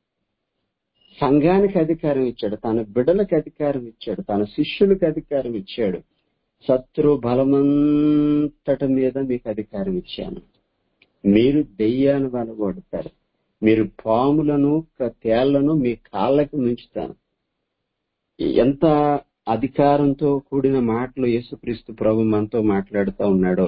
ఇచ్చాడు, తన బిడ్డలకు అధికారం ఇచ్చాడు, తన శిష్యులకు అధికారం ఇచ్చాడు. శత్రు బలమంతట మీద మీకు అధికారం ఇచ్చాను. మీరు దెయ్యాన్ని వెలగొడతారు, మీరు పాములను తేళ్లను మీ కాళ్ళకి ముంచుతాను. ఎంత అధికారంతో కూడిన మాటలు యేసుక్రీస్తు ప్రభు మనతో మాట్లాడుతూ ఉన్నాడో.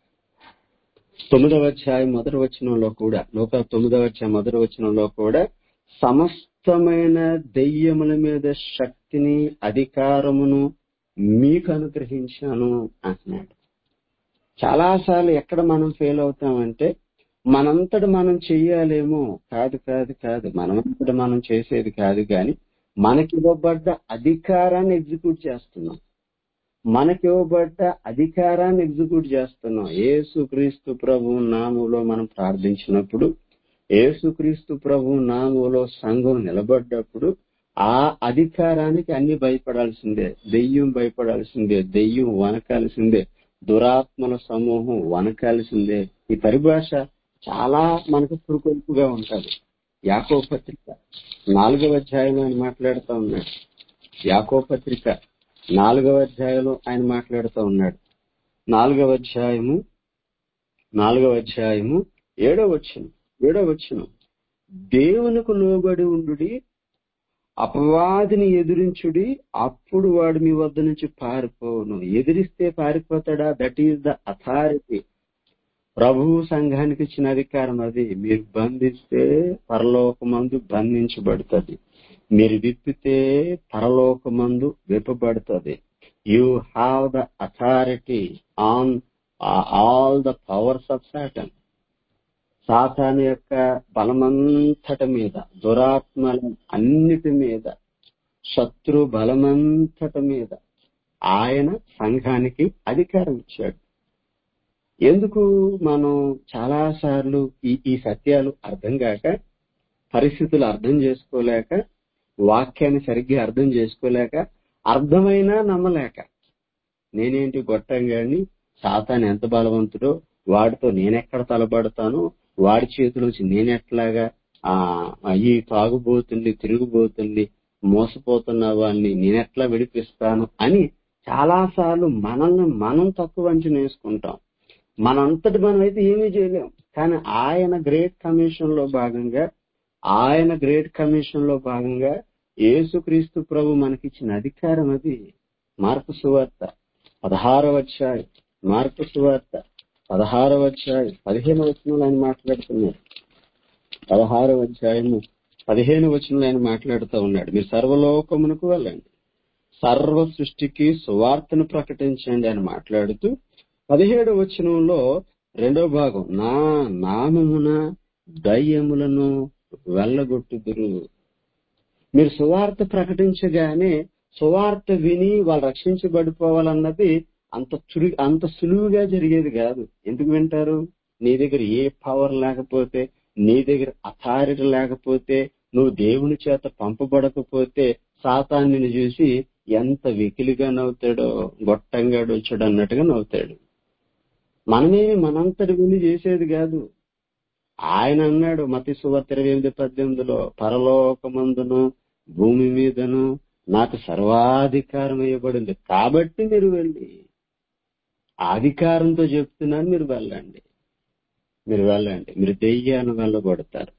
9వ అధ్యాయం మొదటి వచనంలో కూడా, లూకా 9వ అధ్యాయం మొదటి వచనంలో కూడా సమస్తమైన దెయ్యముల మీద శక్తిని, అధికారమును మీకు అనుగ్రహించాను అంటున్నాడు. చాలాసార్లు ఎక్కడ మనం ఫెయిల్ అవుతామంటే మనంతట మనం చెయ్యాలేమో. కాదు, మనంతట మనం చేసేది కాదు. కానీ మనకి ఇవ్వబడ్డ అధికారాన్ని ఎగ్జిక్యూట్ చేస్తున్నాం. మనకి ఇవ్వబడ్డ అధికారాన్ని ఎగ్జిక్యూట్ చేస్తున్నాం. యేసుక్రీస్తు ప్రభు నామములో మనం ప్రార్థించినప్పుడు, యేసుక్రీస్తు ప్రభు నామములో సంఘం నిలబడ్డప్పుడు ఆ అధికారానికి అన్ని భయపడాల్సిందే. దెయ్యం భయపడాల్సిందే, దెయ్యం వనకాల్సిందే, దురాత్మల సమూహం వనకాల్సిందే. ఈ పరిభాష చాలా మనకు పురుకొల్పుగా ఉంటది. యాకోబు పత్రిక 4వ అధ్యాయంలో ఆయన మాట్లాడుతూ ఉన్నాడు. యాకోబు పత్రిక 4వ అధ్యాయంలో ఆయన మాట్లాడుతూ ఉన్నాడు. 4వ అధ్యాయము 7వ వచనం, దేవునికి లోబడి ఉండుడి, అపవాదిని ఎదిరించుడి, అప్పుడు వాడు మీ వద్ద నుంచి పారిపోవును. ఎదిరిస్తే పారిపోతాడా? That is the authority. ప్రభువు సంఘానికి ఇచ్చిన అధికారం అది. మీరు బంధిస్తే పరలోకమందు బంధించబడుతుంది, మీరు విప్పితే పరలోకమందు విప్పబడుతుంది. You have the authority on all the powers of Satan. సాతాను యొక్క బలమంతటి మీద, దురాత్మల అన్నిటి మీద, శత్రు బలమంతటి మీద ఆయన సంఘానికి అధికారం ఇచ్చాడు. ఎందుకు మనం చాలా సార్లు ఈ సత్యాలు అర్థం కాక, పరిస్థితులు అర్థం చేసుకోలేక, వాక్యాన్ని సరిగ్గా అర్థం చేసుకోలేక, అర్థమైనా నమ్మలేక, నేనేంటి గొట్టంగాని, సాతాను ఎంత బలవంతుడో, వాడితో నేనెక్కడ తలబడతాను, వాడి చేతిలోంచి నేనెట్లాగా ఈ తాగుబోతుంది, తిరుగుబోతుంది, మోసపోతున్న వాళ్ళని నేనెట్లా విడిపిస్తాను అని చాలా సార్లు మనల్ని మనం తక్కువ అంచనా వేసుకుంటాం. మనంతటి మనం అయితే ఏమీ చేయలేం. కానీ ఆయన గ్రేట్ కమిషన్ లో భాగంగా యేసుక్రీస్తు ప్రభు మనకిచ్చిన అధికారం అది. మార్కు సువార్త 16వ అధ్యాయం, 15వ వచనంలో ఆయన మాట్లాడుతున్నాడు. 16వ అధ్యాయము 15వ వచనంలో ఆయన మాట్లాడుతూ ఉన్నాడు. మీరు సర్వలోకమునకు వెళ్ళండి, సర్వ సృష్టికి సువార్తను ప్రకటించండి అని మాట్లాడుతూ 17వ వచనంలో 2వ భాగం, నా నామమున దయ్యములను వెళ్ళగొట్టుదురు. మీరు సువార్త ప్రకటించగానే సువార్త విని వాళ్ళు రక్షించబడిపోవాలన్నది అంత సులువుగా జరిగేది కాదు. ఎందుకు వింటారు? నీ దగ్గర ఏ పవర్ లేకపోతే, నీ దగ్గర అథారిటీ లేకపోతే, నువ్వు దేవుని చేత పంపబడకపోతే సాతాన్ని చూసి ఎంత వెకిలిగా నవ్వుతాడో, గొట్టంగాడు వచ్చాడు అన్నట్టుగా నవ్వుతాడు. మనంతటి విని చేసేది కాదు. ఆయన అన్నాడు మత్తయి సువార్త 28:18, పరలోకమందును భూమి మీదను నాకు సర్వాధికారం ఇవ్వబడింది, కాబట్టి మీరు వెళ్ళి, ఆ అధికారంతో చెప్తున్నాను, మీరు వెళ్ళండి. మీరు దెయ్యాలను వెళ్ళగొడతారు.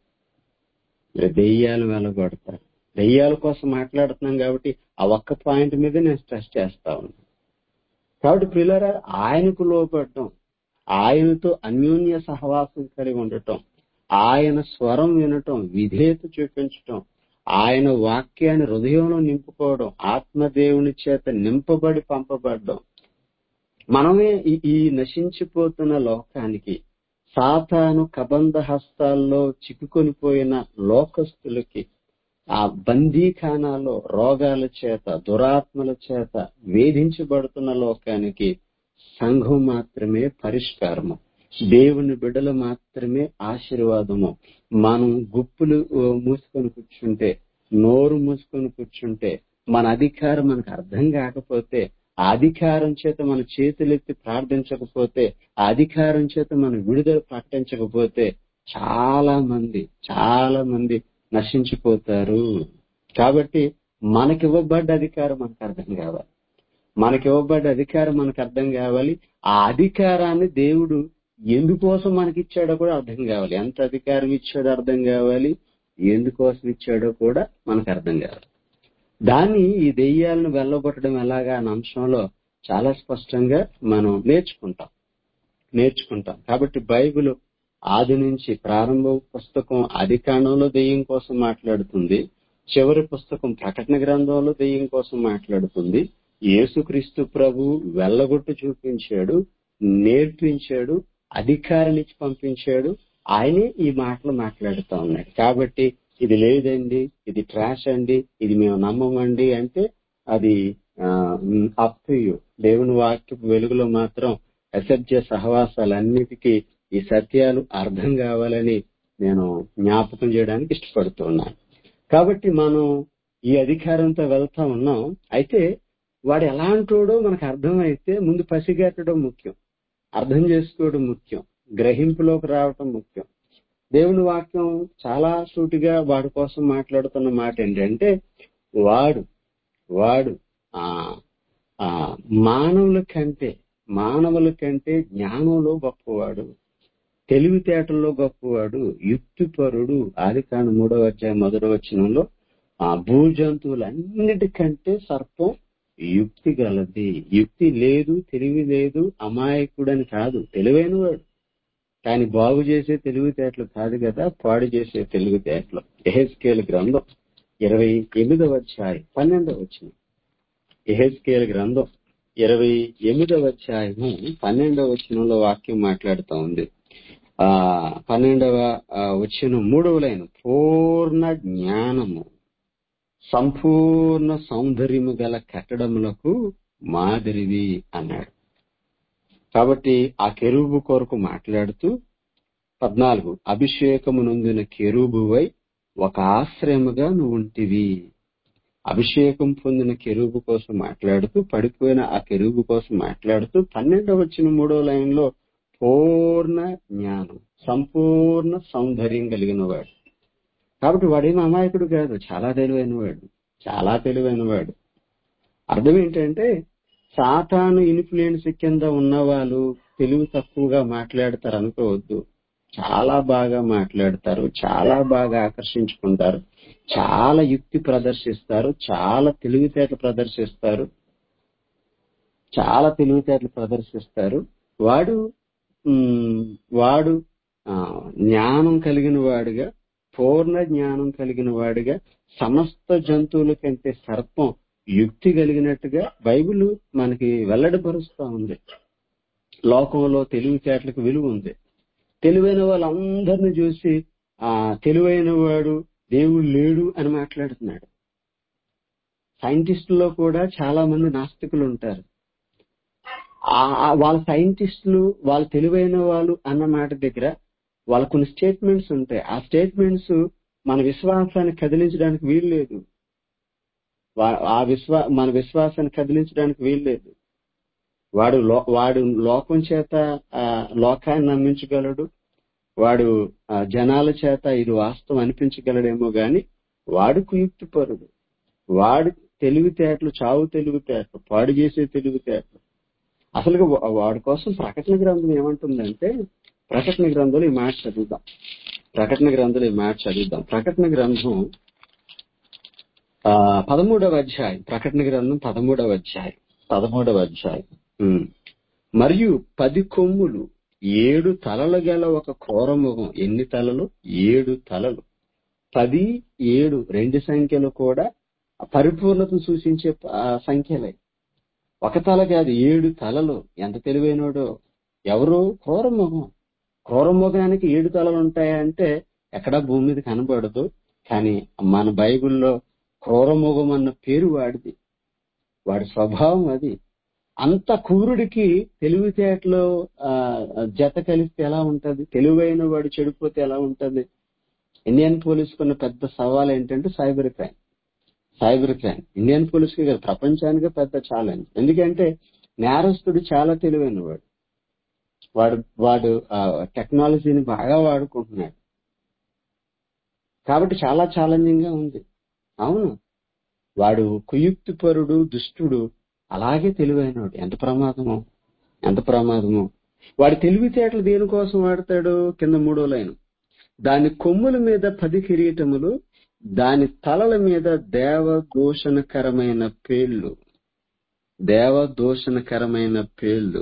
దెయ్యాల కోసం మాట్లాడుతున్నాం కాబట్టి ఆ ఒక్క పాయింట్ మీద నేను స్ట్రెస్ చేస్తా ఉన్నాను. కాబట్టి ప్రియులారా, ఆయనకు లోబడటం, ఆయనతో అన్యోన్య సహవాసం కలిగి ఉండటం, ఆయన స్వరం వినటం, విధేయత చూపించటం, ఆయన వాక్యాన్ని హృదయంలో నింపుకోవడం, ఆత్మదేవుని చేత నింపబడి పంపబడడం, మనమే ఈ నశించిపోతున్న లోకానికి, సాతాను కబంధ హస్తాల్లో చిక్కుకొనిపోయిన లోకస్తులకి, ఆ బందీఖానాలో రోగాల చేత, దురాత్మల చేత వేధించబడుతున్న లోకానికి సంఘం మాత్రమే పరిష్కారము, దేవుని బిడ్డలు మాత్రమే ఆశీర్వాదము. మనం గుప్పులు మూసుకొని కూర్చుంటే, నోరు మూసుకొని కూర్చుంటే, మన అధికారం మనకు అర్థం కాకపోతే, ఆ అధికారం చేత మన చేతులెత్తి ప్రార్థించకపోతే, ఆ అధికారం చేత మన విడుదల ప్రకటించకపోతే చాలా మంది నశించిపోతారు. కాబట్టి మనకివ్వబడ్డ అధికారం మనకు అర్థం కావాలి. ఆ అధికారాన్ని దేవుడు ఎందుకోసం మనకిచ్చాడో కూడా అర్థం కావాలి. ఎంత అధికారం ఇచ్చాడో అర్థం కావాలి, ఎందుకోసం ఇచ్చాడో కూడా మనకు అర్థం కావాలి. దాన్ని ఈ దెయ్యాలను వెళ్ళగొట్టడం ఎలాగా అనే అంశంలో చాలా స్పష్టంగా మనం నేర్చుకుంటాం. కాబట్టి బైబిల్ ఆది నుంచి, ప్రారంభ పుస్తకం ఆదికాండంలో దెయ్యం కోసం మాట్లాడుతుంది, చివరి పుస్తకం ప్రకటన గ్రంథంలో దెయ్యం కోసం మాట్లాడుతుంది. యేసుక్రీస్తు ప్రభు వెళ్ళగొట్టు చూపించాడు, నేర్పించాడు, అధికారాన్నిచ్చి పంపించాడు. ఆయనే ఈ మాటలు మాట్లాడుతూ ఉన్నాడు. కాబట్టి ఇది లేదండి, ఇది ట్రాష్ అండి, ఇది మేము నమ్మమండి అంటే అది అప్ టు యూ. దేవుని వాక్యపు వెలుగులో మాత్రం అసభ్య సహవాసాలన్నిటికీ ఈ సత్యాలు అర్థం కావాలని నేను జ్ఞాపకం చేయడానికి ఇష్టపడుతున్నాను. కాబట్టి మనం ఈ అధికారంతో వెళ్తా ఉన్నాం. అయితే వాడు ఎలాంటోడో మనకు అర్థమైతే ముందు పసిగట్టడం ముఖ్యం, అర్థం చేసుకోవడం ముఖ్యం, గ్రహింపులోకి రావటం ముఖ్యం. దేవుని వాక్యం చాలా సూటిగా వాడి కోసం మాట్లాడుతున్న మాట ఏంటంటే వాడు వాడు ఆ ఆ మానవుల కంటే జ్ఞానంలో గొప్పవాడు, తెలివితేటల్లో గొప్పవాడు, యుక్తిపరుడు. ఆదికాండం 3వ అధ్యాయం 1వ వచనంలో భూజంతువులన్నిటికంటే సర్పం యుక్తి గలది. యుక్తి లేదు, తెలివి లేదు, అమాయకుడని కాదు, తెలివైన వాడు. కానీ బాగు చేసే తెలివితేటలు కాదు కదా, పాడు చేసే తెలివితేటలు. యెహెజ్కేలు గ్రంథం 28వ అధ్యాయం 12వ వచనం. యెహెజ్కేలు గ్రంథం 28వ అధ్యాయము 12వ వచనంలో వాక్యం మాట్లాడుతూ ఉంది. 12వ వచనం 3వ లైన్, పూర్ణ జ్ఞానము సంపూర్ణ సౌందర్యము గల కట్టడములకు మాదిరివి అన్నాడు. కాబట్టి ఆ కెరూబు కొరకు మాట్లాడుతూ 14, అభిషేకము నొందిన కెరూబువై ఒక ఆశ్రయముగా నువ్వు ఉంటివి. అభిషేకం పొందిన కెరూబు కోసం మాట్లాడుతూ, పడిపోయిన ఆ కెరూబు కోసం మాట్లాడుతూ 12వ వచనం 3వ లైన్లో పూర్ణ జ్ఞానం సంపూర్ణ సౌందర్యం కలిగిన వాడు. కాబట్టి వాడేమో అమాయకుడు కాదు, చాలా తెలివైన వాడు. అర్థం ఏంటంటే సాతాను ఇన్ఫ్లుయెన్స్ కింద ఉన్న వాళ్ళు తెలివి తక్కువగా మాట్లాడతారు అనుకోవద్దు. చాలా బాగా మాట్లాడతారు, చాలా బాగా ఆకర్షించుకుంటారు, చాలా యుక్తి ప్రదర్శిస్తారు, చాలా తెలివితేటలు ప్రదర్శిస్తారు. వాడు జ్ఞానం కలిగిన వాడిగా, పూర్ణ జ్ఞానం కలిగిన వాడిగా, సమస్త జంతువుల కంటే సర్పం యుక్తి కలిగినట్టుగా బైబిల్ మనకి వెల్లడిపరుస్తా ఉంది. లోకంలో తెలివితేటలకు విలువ ఉంది. తెలివైన వాళ్ళందరినీ చూసి తెలివైన వాడు దేవుడు లేడు అని మాట్లాడుతున్నాడు. సైంటిస్టుల్లో కూడా చాలా మంది నాస్తికులు ఉంటారు. వాళ్ళ సైంటిస్టులు, వాళ్ళ తెలివైన వాళ్ళు అన్న మాట దగ్గర వాళ్ళ కొన్ని స్టేట్మెంట్స్ ఉంటాయి. ఆ స్టేట్మెంట్స్ మన విశ్వాసాన్ని కదిలించడానికి వీల్లేదు. మన విశ్వాసాన్ని కదిలించడానికి వీల్లేదు. వాడు లోకం చేత లోకాన్ని నమ్మించగలడు, వాడు జనాల చేత ఇది వాస్తవం అనిపించగలడేమో గాని వాడు కుయుక్తిపరుడు. వాడి తెలివితేటలు చావు తెలివితేటలు, పాడు చేసే తెలివితేటలు. అసలు వాడి కోసం ప్రకటన గ్రంథం ఏమంటుందంటే, ప్రకటన గ్రంథంలో ఈ మాట చదువుదాం. ప్రకటన గ్రంథం 13వ అధ్యాయం. ప్రకటన గ్రంథం 13వ అధ్యాయం. మరియు 10 కొమ్ములు 7 తలలు గల ఒక క్రూరమృగం. ఎన్ని తలలు? 7 తలలు. 10, 7 రెండు సంఖ్యలు కూడా పరిపూర్ణతను సూచించే సంఖ్యలే. ఒక తల కాదు, 7 తలలు. ఎంత తెలివైనడో! ఎవరు? క్రూరమృగానికి 7 తలలు ఉంటాయంటే ఎక్కడా భూమి మీద కనబడదు. కానీ మన బైబిల్లో క్రూరమృగం అన్న పేరు వాడిది. వాడి స్వభావం అది. అంత క్రూరుడికి తెలివితేటలో జత కలిస్తే ఎలా ఉంటది? తెలివైన వాడు చెడిపోతే ఎలా ఉంటది? ఇండియన్ పోలీసుకున్న పెద్ద సవాల్ ఏంటంటే సైబర్ క్రైమ్. ఇండియన్ పోలీసుకి కాదు, ప్రపంచానికి పెద్ద ఛాలెంజ్. ఎందుకంటే నేరస్తుడు చాలా తెలివైన వాడు టెక్నాలజీని బాగా వాడుకుంటున్నాడు. కాబట్టి చాలా ఛాలెంజింగ్ గా ఉంది. అవును, వాడు కుయుక్తిపరుడు, దుష్టుడు, అలాగే తెలివైనవాడు. ఎంత ప్రమాదమో! వాడి తెలివితేటలు దేనికోసం వాడతాడు? కింద 3వ లైన్, దాని కొమ్ముల మీద 10 కిరీటములు, దాని తలల మీద దేవదూషణకరమైన పేళ్లు.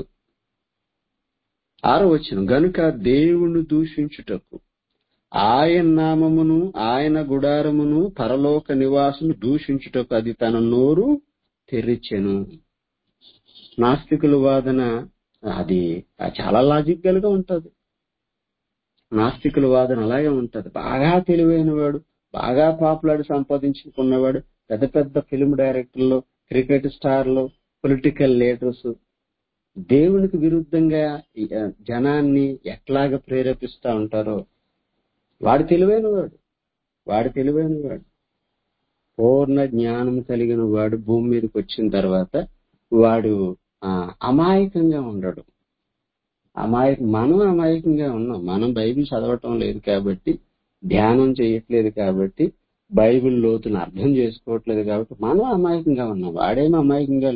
6వ వచనం, గనుక దేవుణ్ణి దూషించుటకు, ఆయన నామమును, ఆయన గుడారమును, పరలోక నివాసును దూషించుటకు అది తన నోరు తెరిచెను. నాస్తికుల వాదన అది చాలా లాజికల్ గా ఉంటది. నాస్తికుల వాదన అలాగే ఉంటది. బాగా తెలివైన వాడు, బాగా పాపులారిటీ సంపాదించుకున్నవాడు, పెద్ద పెద్ద ఫిల్మ్ డైరెక్టర్లు, క్రికెట్ స్టార్లు, పొలిటికల్ లీడర్స్ దేవునికి విరుద్ధంగా జనాన్ని ఎట్లాగ ప్రేరేపిస్తా ఉంటారో వాడు తెలివైనవాడు పూర్ణ జ్ఞానం కలిగిన వాడు భూమి మీదకి వచ్చిన తర్వాత వాడు అమాయకంగా ఉండడు. మనం అమాయకంగా ఉన్నాం. మనం బైబిల్ చదవటం లేదు కాబట్టి, ధ్యానం చేయట్లేదు కాబట్టి, బైబిల్ లోతును అర్థం చేసుకోవట్లేదు కాబట్టి మనం అమాయకంగా ఉన్నాం. వాడేమీ అమాయకంగా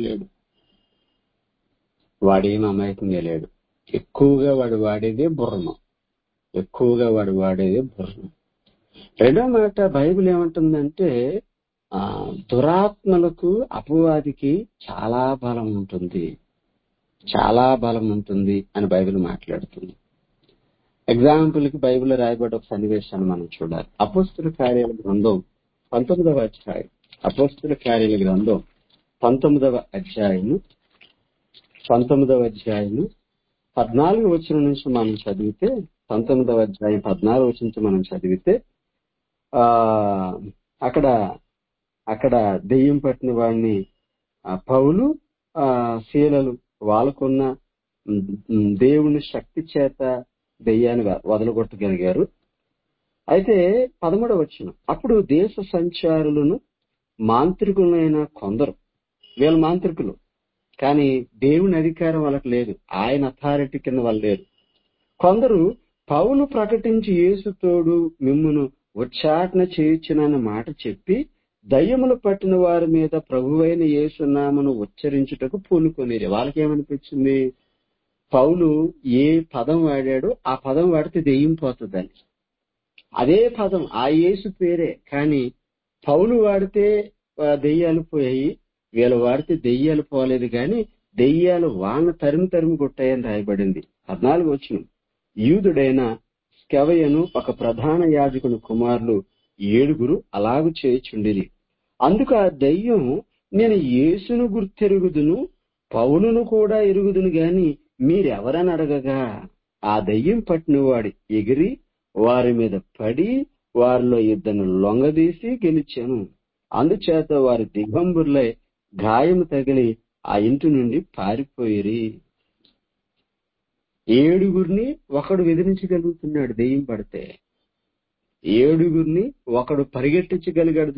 లేడు. ఎక్కువగా వాడు వాడేదే బుర్రం. రెండో మాట బైబిల్ ఏమంటుందంటే దురాత్మలకు, అపవాదికి చాలా బలం ఉంటుంది అని బైబిల్ మాట్లాడుతుంది. ఎగ్జాంపుల్ కి బైబిల్లో రాయబడ్డ ఒక సన్నివేశాన్ని మనం చూడాలి. అపోస్తలుల కార్యాల గ్రంథం 19వ అధ్యాయం. అపోస్తలుల కార్యాల గ్రంథం 19వ అధ్యాయము 14వ వచనం నుంచి మనం చదివితే, 19వ అధ్యాయం 14వ వచనం నుంచి మనం చదివితే అక్కడ దెయ్యం పట్టిన వాడిని పౌలు శీలలు వాళ్ళకున్న దేవుని శక్తి చేత దెయ్యాన్ని వదలగొట్టగలిగారు. అయితే 13వ వచనం, అప్పుడు దేశ సంచారులను మాంత్రికులైన కొందరు, వీళ్ళ మాంత్రికులు కానీ దేవుని అధికారం వాళ్ళకి లేదు, ఆయన అథారిటీ కింద వాళ్ళు లేరు. కొందరు పౌలు ప్రకటించి యేసు తోడు మిమ్మును ఉచ్చాటన చేయుచునన్న మాట చెప్పి దయ్యములు పట్టిన వారి మీద ప్రభువైన యేసు నామమును ఉచ్చరించుటకు పూనుకొనిరి. వాళ్ళకేమనిపించింది? పౌలు ఏ పదం వాడాడో ఆ పదం వాడితే దెయ్యం పోతుందని. అదే పదం, ఆ యేసు పేరే, కానీ పౌలు వాడితే దెయ్యాలు పోయాయి, వీళ్ళు వాడితే దెయ్యాలు పోలేదు, కానీ దెయ్యాలు వాళ్ళ తరిమి కొట్టాయని రాయబడింది. 14వ వచనం, యూదుడైన స్కెవయను ఒక ప్రధాన యాజకుని కుమారులు 7 అలాగు చేయుచుండిరి. అందుకు ఆ దయ్యం, నేను యేసును గుర్తెరుగుదును, పౌలును కూడా ఎరుగుదును గాని మీరెవరని అడగగా, ఆ దయ్యం పట్టిన వాడు ఎగిరి వారి మీద పడి వారిలో 2 లొంగదీసి గెలిచాను. అందుచేత వారి దిగంబరులై గాయము తగిలి ఆ ఇంటి నుండి పారిపోయిరి. 7 ఒకడు ఎదిరించగలుగుతున్నాడు దెయ్యం పడితే, 7 ఒకడు పరిగెట్టించగలిగాడు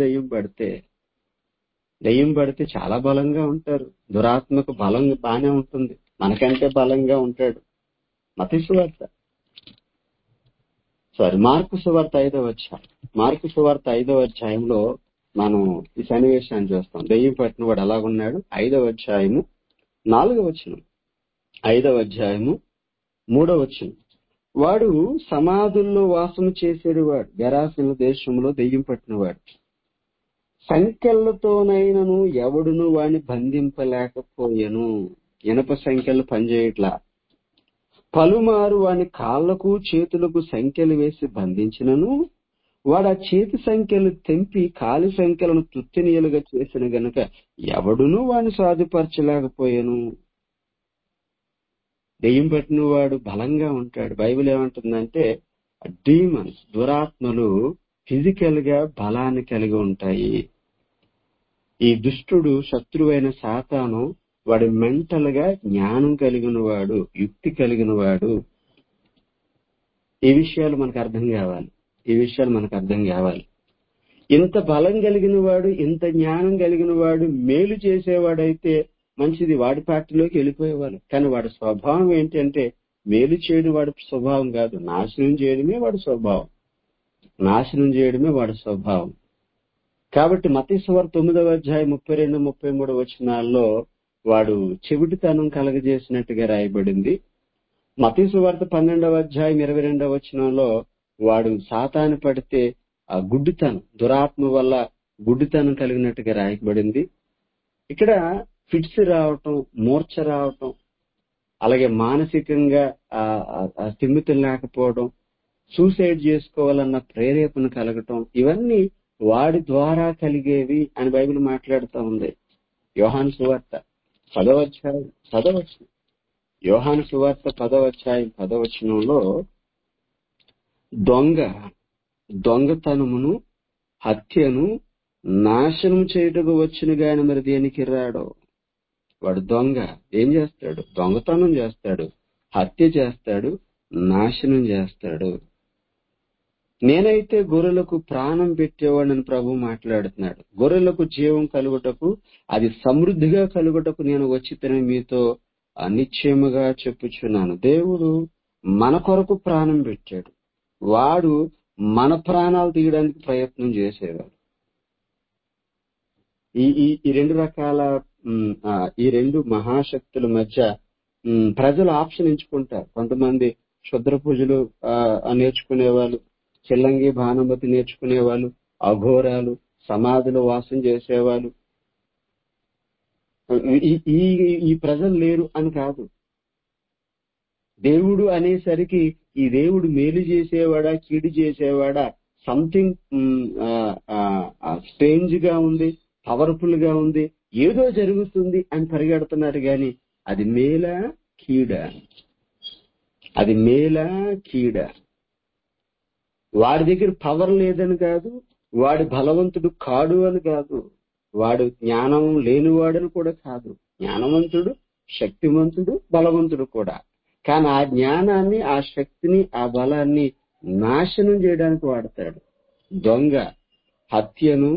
దెయ్యం పడితే చాలా బలంగా ఉంటారు. దురాత్మకు బలం బానే ఉంటుంది, మనకంటే బలంగా ఉంటాడు. మార్కు సువార్త 5వ అధ్యాయంలో మనం ఈ సన్నివేశాన్ని చూస్తాం. దెయ్యం పట్టిన వాడు ఎలాగున్నాడు? 5వ అధ్యాయము 4వ వచనం, 5వ అధ్యాయము 3వ వచనం, వాడు సమాధుల్లో వాసము చేసేవాడు, గెరాసీను దేశంలో దెయ్యం పట్టినవాడు. సంకెళ్లతోనైనను ఎవడును వాడిని బంధింపలేకపోయెను. ఇనప సంఖ్యలు పనిచేయట్లా. పలుమారు వాని కాళ్లకు చేతులకు సంఖ్యలు వేసి బంధించినను వాడు ఆ చేతి సంఖ్యలు తెంపి కాలి సంఖ్యలను తుత్తినీయులుగా చేసిన గనుక ఎవడునూ వాడిని సాధుపరచలేకపోయాను. దెయ్యం పట్టిన వాడు బలంగా ఉంటాడు. బైబిల్ ఏమంటుందంటే డీమన్స్, దురాత్మలు ఫిజికల్ గా బలాన్ని కలిగి ఉంటాయి. ఈ దుష్టుడు, శత్రువైన సాతాను, వాడు మెంటల్ గా జ్ఞానం కలిగిన వాడు, యుక్తి కలిగిన వాడు. ఈ విషయాలు మనకు అర్థం కావాలి. ఇంత బలం కలిగిన వాడు, ఇంత జ్ఞానం కలిగిన వాడు మేలు చేసేవాడైతే మంచిది, వాడి పార్టీలోకి వెళ్ళిపోయేవాడు. కానీ వాడి స్వభావం ఏంటంటే మేలు చేయడం వాడి స్వభావం కాదు, నాశనం చేయడమే వాడి స్వభావం. కాబట్టి మత్తయి సువార్త 9వ అధ్యాయం 32-33 వచనాల్లో వాడు చెవిటితనం కలగజేసినట్టుగా రాయబడింది. మత్తయి సువార్త 12వ అధ్యాయం 22వ వచనంలో వాడు సాతాను పడితే ఆ గుడ్డితనం, దురాత్మ వల్ల గుడ్డితనం కలిగినట్టుగా రాయబడింది. ఇక్కడ ఫిట్స్ రావటం, మూర్ఛ రావటం, అలాగే మానసికంగా స్థిమితం లేకపోవడం, సూసైడ్ చేసుకోవాలన్న ప్రేరేపణ కలగటం, ఇవన్నీ వాడి ద్వారా కలిగేవి అని బైబిల్ మాట్లాడుతూ ఉంది. యోహాను సువార్త 10వ అధ్యాయం 10వ వచనం, యోహాను సువార్త 10వ అధ్యాయం 10వ వచనంలో దొంగతనమును, హత్యను, నాశనం చేయుటకు వచ్చును గాని మరి దేనికి రాడో. వాడు దొంగ. ఏం చేస్తాడు? దొంగతనం చేస్తాడు, హత్య చేస్తాడు, నాశనం చేస్తాడు. నేనైతే గొర్రెలకు ప్రాణం పెట్టేవాడిని ప్రభు మాట్లాడుతున్నాడు. గొర్రెలకు జీవం కలుగుటకు, అది సమృద్ధిగా కలుగుటకు నేను వచ్చితేనే మీతో నిశ్చయముగా చెప్పుచున్నాను. దేవుడు మన కొరకు ప్రాణం పెట్టాడు. వాడు మన ప్రాణాలు తీయడానికి ప్రయత్నం చేసేవాడు. ఈ ఈ ఈ రెండు రకాల ఈ రెండు మహాశక్తుల మధ్య ప్రజలు ఆప్షన్ ఎంచుకుంటారు. కొంతమంది క్షుద్ర పూజలు నేర్చుకునేవాళ్ళు, చిల్లంగి భానుమతి నేర్చుకునేవాళ్ళు, అఘోరాలు, సమాధిలో వాసం చేసేవాళ్ళు. ఈ ప్రజలు లేరు అని కాదు. దేవుడు అనేసరికి ఈ దేవుడు మేలు చేసేవాడా, కీడు చేసేవాడా, సంథింగ్ స్ట్రేంజ్ గా ఉంది, పవర్ఫుల్ గా ఉంది, ఏదో జరుగుతుంది అని పరిగెడుతున్నారు. గాని అది మేలా కీడా? అది మేలా కీడా? వాడి దగ్గర పవర్ లేదని కాదు, వాడి బలవంతుడు కాడు అని కాదు, వాడు జ్ఞానం లేనివాడని కూడా కాదు. జ్ఞానవంతుడు, శక్తివంతుడు, బలవంతుడు కూడా. కానీ ఆ జ్ఞానాన్ని, ఆ శక్తిని, ఆ బలాన్ని నాశనం చేయడానికి వాడతాడు. దొంగ హత్యను,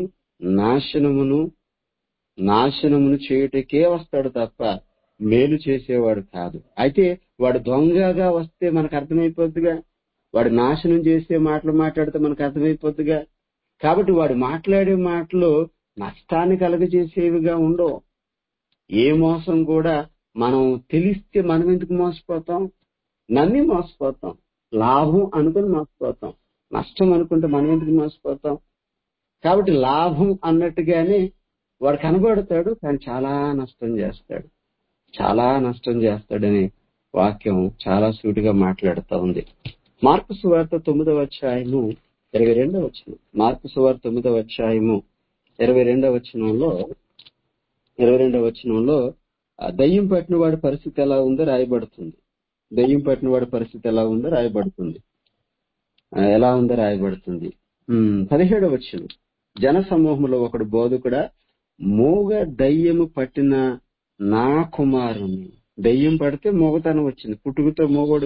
నాశనమును చేయుటకే వస్తాడు తప్ప మేలు చేసేవాడు కాదు. అయితే వాడు దొంగగా వస్తే మనకు అర్థమైపోద్దిగా, వాడు నాశనం చేసే మాటలు మాట్లాడితే మనకు అర్థమైపోద్దిగా. కాబట్టి వాడు మాట్లాడే మాటలు నష్టాన్ని కలగజేసేవిగా ఉండవు. ఏ మోసం కూడా మనం తెలిస్తే మనం ఎందుకు మోసపోతాం? నమ్మి మోసపోతాం. లాభం అనుకుని మోసపోతాం. నష్టం అనుకుంటే మనం ఎందుకు మోసపోతాం? కాబట్టి లాభం అన్నట్టుగానే వాడు కనబడతాడు, కానీ చాలా నష్టం చేస్తాడని వాక్యం చాలా సూటిగా మాట్లాడుతూ ఉంది. మార్కు సువార్త 9వ అధ్యాయము 22వ వచనం. మార్కు సువార్త 9వ అధ్యాయము 22వ వచనంలో దయ్యం పట్టిన వాడి పరిస్థితి ఎలా ఉందో రాయబడుతుంది. ఎలా ఉందో రాయబడుతుంది. 17వ వచనం. జన సమూహంలో ఒకడు బోధకుడా, మూగ దయ్యము పట్టిన నా కుమారుని. దయ్యం పడితే మూగతనం వచ్చింది, పుట్టుకతో మూగోడు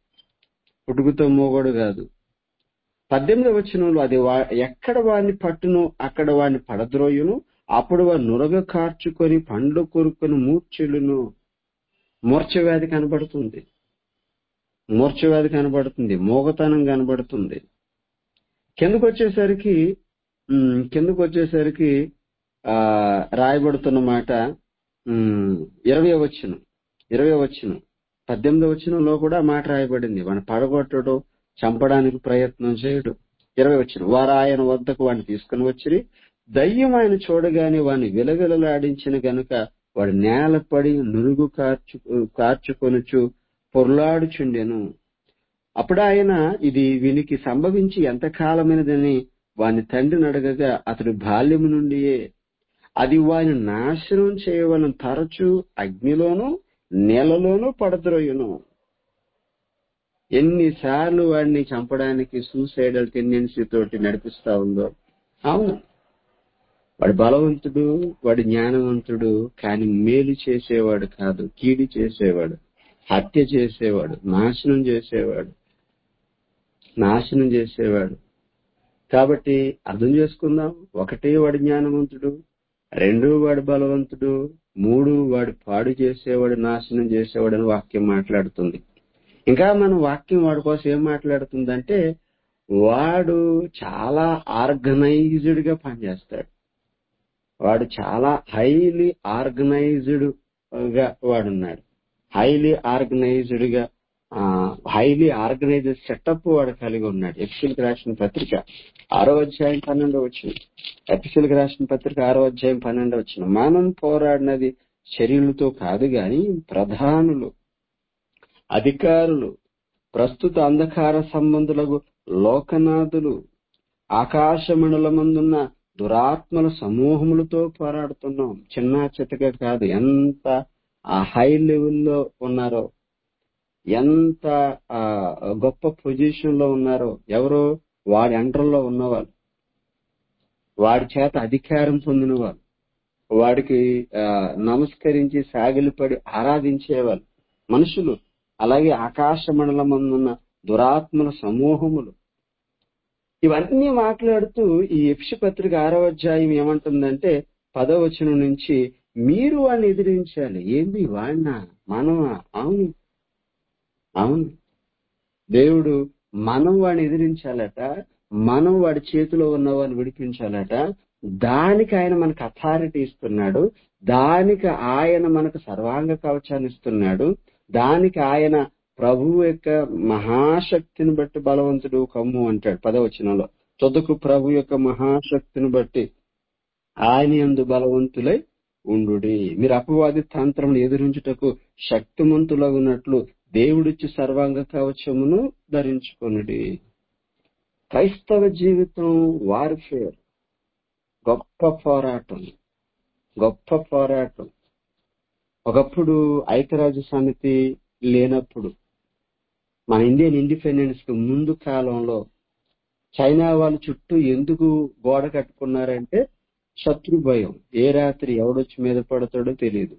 కాదు. 18వ వచనంలో అది ఎక్కడ వాడిని పట్టును అక్కడ వాడిని పడద్రోయును, అప్పుడు వాడు నురగ కార్చుకొని పండ్లు కొరుకొని మూర్ఛలును. మూర్ఛవ్యాధి కనబడుతుంది, మూగతనం కనబడుతుంది. కిందకు వచ్చేసరికి రాయబడుతున్న మాట 20వ వచనం. 18వ వచనంలో కూడా మాట రాయబడింది. వాడిని పడగొట్టడం, చంపడానికి ప్రయత్నం చేయడం. 20వ వచనం. వారు ఆయన వద్దకు వాడిని తీసుకుని వచ్చి దయ్యం ఆయన చూడగానే వాడిని విలవిలలాడించిన గనుక వాడు నేలపడి నురుగు కార్చుకొనుచు పొర్లాడుచుండెను. అప్పుడు ఆయన ఇది వీనికి సంభవించి ఎంతకాలమైనదని వాని తండ్రిని అడగగా అతడు బాల్యము నుండియే అది వాని నాశనం చేయవలను తరచు అగ్నిలోను నీళ్లలోనూ పడద్రోయును. ఎన్నిసార్లు వాడిని చంపడానికి సూసైడల్ టెండెన్సీ తోటి నడిపిస్తా ఉందో. అవును, వాడు బలవంతుడు, వాడు జ్ఞానవంతుడు, కానీ మేలు చేసేవాడు కాదు, కీడు చేసేవాడు, హత్య చేసేవాడు, నాశనం చేసేవాడు. కాబట్టి అర్థం చేసుకుందాం. 1 వాడు జ్ఞానవంతుడు, 2 వాడు బలవంతుడు, 3 వాడు పాడు చేసేవాడు, నాశనం చేసేవాడు అని వాక్యం మాట్లాడుతుంది. ఇంకా మన వాక్యం వాడి కోసం ఏం మాట్లాడుతుందంటే వాడు చాలా ఆర్గనైజ్డ్ గా పనిచేస్తాడు. వాడు చాలా హైలీ ఆర్గనైజ్డ్ గా వాడున్నాడు. హైలీ ఆర్గనైజ్డ్ సెటప్ వాడు కలిగి ఉన్నాడు. ఎఫెసీయులకు రాసిన పత్రిక 6వ అధ్యాయం 12వ వచనం. ఎఫెసీయులకు రాసిన పత్రిక 6వ అధ్యాయం 12వ వచనం. మనం పోరాడినది శరీరులతో కాదు గాని ప్రధానులు, అధికారులు, ప్రస్తుత అంధకార సంబంధులకు లోకనాథులు, ఆకాశ మండలమందున్న దురాత్మల సమూహములతో పోరాడుతున్నాం. చిన్న చితక కాదు. ఎంత హై లెవెల్లో ఉన్నారో, ఎంత గొప్ప పొజిషన్ లో ఉన్నారో, ఎవరో వాడి అండర్లో ఉన్నవాళ్ళు. వాడి చేత అధికారం పొందిన వాళ్ళు, వాడికి నమస్కరించి సాగిలిపడి ఆరాధించేవాళ్ళు మనుషులు. అలాగే ఆకాశ మండలమందున్న దురాత్మల సమూహములు. ఇవన్నీ మాట్లాడుతూ ఈ ఎఫెసీ పత్రిక 6వ అధ్యాయం ఏమంటుందంటే 10వ వచనం నుంచి మీరు వాడిని ఎదిరించాలి. ఏంది వాడినా మనమా? అవును, అవును. దేవుడు మనం వాడిని ఎదిరించాలట, మనం వాడి చేతిలో ఉన్న వాడిని విడిపించాలట. దానికి ఆయన మనకు అథారిటీ ఇస్తున్నాడు, దానికి ఆయన మనకు సర్వాంగ కవచాన్ని ఇస్తున్నాడు, దానికి ఆయన ప్రభువు యొక్క మహాశక్తిని బట్టి బలవంతుడు కమ్ము అంటాడు 10వ వచనంలో. తొదకు ప్రభు యొక్క మహాశక్తిని బట్టి ఆయన యందు బలవంతులై ఉండుడి. మీరు అపవాది తంత్రమును ఎదిరించుటకు శక్తిమంతులగునట్లు దేవుడిచ్చి సర్వాంగ కవచమును ధరించుకొనుడి. క్రైస్తవ జీవితం వార్ఫేర్, గొప్ప పోరాటం, గొప్ప పోరాటం. ఒకప్పుడు ఐక్యరాజ్య సమితి లేనప్పుడు, మన ఇండియన్ ఇండిపెండెన్స్ కు ముందు కాలంలో చైనా వాళ్ళు చుట్టూ ఎందుకు గోడ కట్టుకున్నారంటే శత్రు భయం. ఏ రాత్రి ఎవడొచ్చి మీద పడతాడో తెలియదు,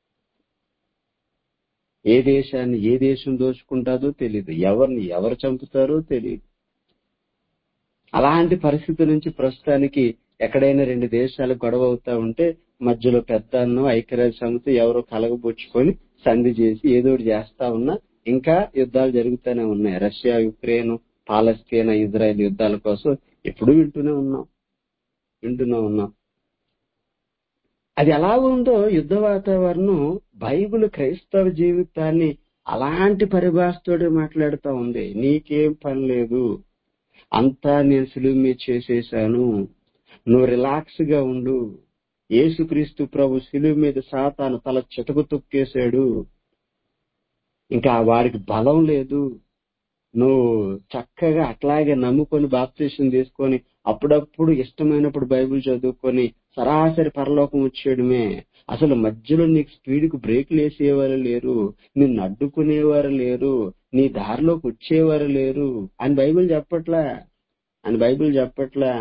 ఏ దేశాన్ని ఏ దేశం దోచుకుంటాదో తెలియదు, ఎవరిని ఎవరు చంపుతారో తెలియదు. అలాంటి పరిస్థితి నుంచి ప్రస్తుతానికి ఎక్కడైనా రెండు దేశాలు గొడవ అవుతా ఉంటే మధ్యలో పెద్ద అన్నం ఐక్యరాజ్య సమితి ఎవరో కలగబుచ్చుకొని సంధి చేసి ఏదోటి చేస్తా ఉన్నా ఇంకా యుద్ధాలు జరుగుతూనే ఉన్నాయి. రష్యా, యుక్రెయిన్, పాలస్తీనా, ఇజ్రాయెల్ యుద్ధాల కోసం ఎప్పుడూ వింటూనే ఉన్నాం. అది ఎలా ఉందో యుద్ధ వాతావరణం బైబిల్ క్రైస్తవ జీవితాన్ని అలాంటి పరిభాషతోటి మాట్లాడుతూ ఉంది. నీకేం పని లేదు, అంతా నేను సులువు మీద చేసేశాను, నువ్వు రిలాక్స్ గా ఉండు, యేసుక్రీస్తు ప్రభు శిలువ మీద సాతాను తల చితకు తొక్కేశాడు, ఇంకా వాడికి బలం లేదు, నువ్వు చక్కగా అట్లాగే నమ్ముకొని బాప్తీసం తీసుకొని అప్పుడప్పుడు ఇష్టమైనప్పుడు బైబిల్ చదువుకొని సరాసరి పరలోకం వచ్చేయడమే. అసలు మధ్యలో నీకు స్పీడ్ కు బ్రేక్లు వేసేవారు లేరు, నిన్ను అడ్డుకునేవారు లేరు, నీ దారిలోకి వచ్చేవారు లేరు అని బైబిల్ చెప్పట్లా.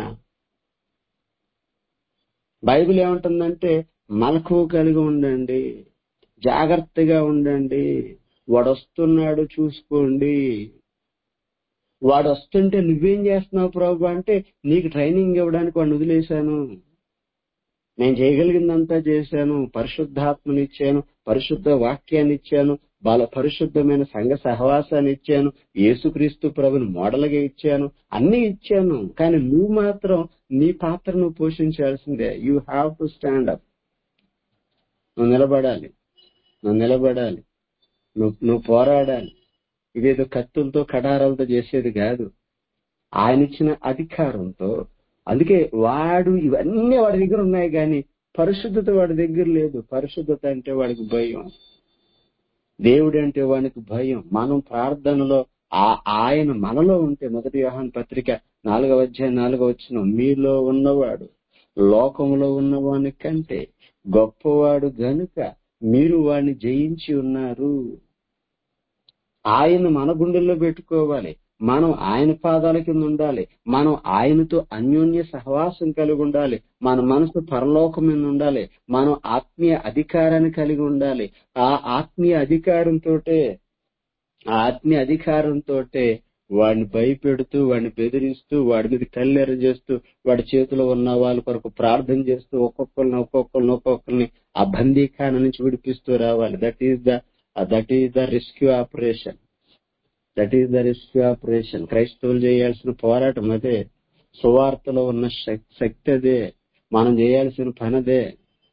బైబిల్ ఏమంటుందంటే మలకువ కలిగి ఉండండి, జాగ్రత్తగా ఉండండి, వాడొస్తున్నాడు చూసుకోండి. వాడు వస్తుంటే నువ్వేం చేస్తున్నావు ప్రభు అంటే, నీకు ట్రైనింగ్ ఇవ్వడానికి వాడిని వదిలేశాను, నేను చేయగలిగిందంతా చేశాను, పరిశుద్ధాత్మని ఇచ్చాను, పరిశుద్ధ వాక్యాన్ని ఇచ్చాను, పరిశుద్ధమైన సంఘ సహవాసాన్ని ఇచ్చాను, యేసుక్రీస్తు ప్రభుని మోడల్గా ఇచ్చాను, అన్ని ఇచ్చాను. కానీ నువ్వు మాత్రం నీ పాత్ర నువ్వు పోషించాల్సిందే. You have to stand up. నువ్వు నిలబడాలి, నువ్వు పోరాడాలి. ఇదేదో కత్తులతో కడారాలతో చేసేది కాదు, ఆయన ఇచ్చిన అధికారంతో. అందుకే వాడు ఇవన్నీ వాడి దగ్గర ఉన్నాయి కానీ పరిశుద్ధత వాడి దగ్గర లేదు. పరిశుద్ధత అంటే వాడికి భయం, దేవుడు అంటే వానికి భయం. మనం ప్రార్థనలో ఆయన మనలో ఉంటే, 1 యోహాను పత్రిక 4వ అధ్యాయం 4వ వచనం, మీలో ఉన్నవాడు లోకంలో ఉన్నవాని కంటే గొప్పవాడు గనుక మీరు వాడిని జయించి ఉన్నారు. ఆయన మన గుండెల్లో పెట్టుకోవాలి, మనం ఆయన పాదాల కింద ఉండాలి, మనం ఆయనతో అన్యోన్య సహవాసం కలిగి ఉండాలి, మన మనసు పరలోకం మీద ఉండాలి, మనం ఆత్మీయ అధికారాన్ని కలిగి ఉండాలి. ఆ ఆత్మీయ అధికారంతో వాడిని భయపెడుతూ, వాడిని బెదిరిస్తూ, వాడి మీద కల్లెర చేస్తూ, వాడి చేతిలో ఉన్న వాళ్ళ కొరకు ప్రార్థన చేస్తూ ఒక్కొక్కరిని ఆ బందీఖాన నుంచి విడిపిస్తూ రావాలి. That is the rescue operation. క్రైస్తవులు చేయాల్సిన పోరాటం అదే, సువార్తలో ఉన్న శక్తి అదే, మనం చేయాల్సిన పని అదే.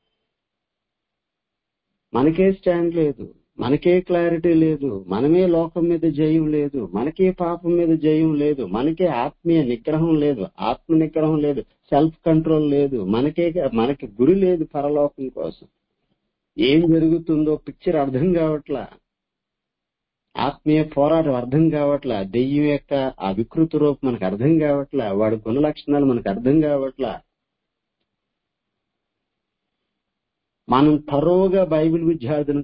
మనకే స్టాండ్ లేదు, మనకే క్లారిటీ లేదు, మనమే లోకం మీద జయం లేదు, మనకే పాపం మీద జయం లేదు, మనకే ఆత్మీయ నిగ్రహం లేదు, ఆత్మ నిగ్రహం లేదు, సెల్ఫ్ కంట్రోల్ లేదు, మనకి గురి లేదు పరలోకం కోసం. ఏం జరుగుతుందో పిక్చర్ అర్థం కావట్లా, ఆత్మీయ పోరాటం అర్థం కావట్లా, దెయ్యం యొక్క ఆ వికృత రూపం మనకు అర్థం కావట్లా, వాడి గుణ లక్షణాలు మనకు అర్థం కావట్లా. మనం తరోగా బైబిల్ విద్యార్థులను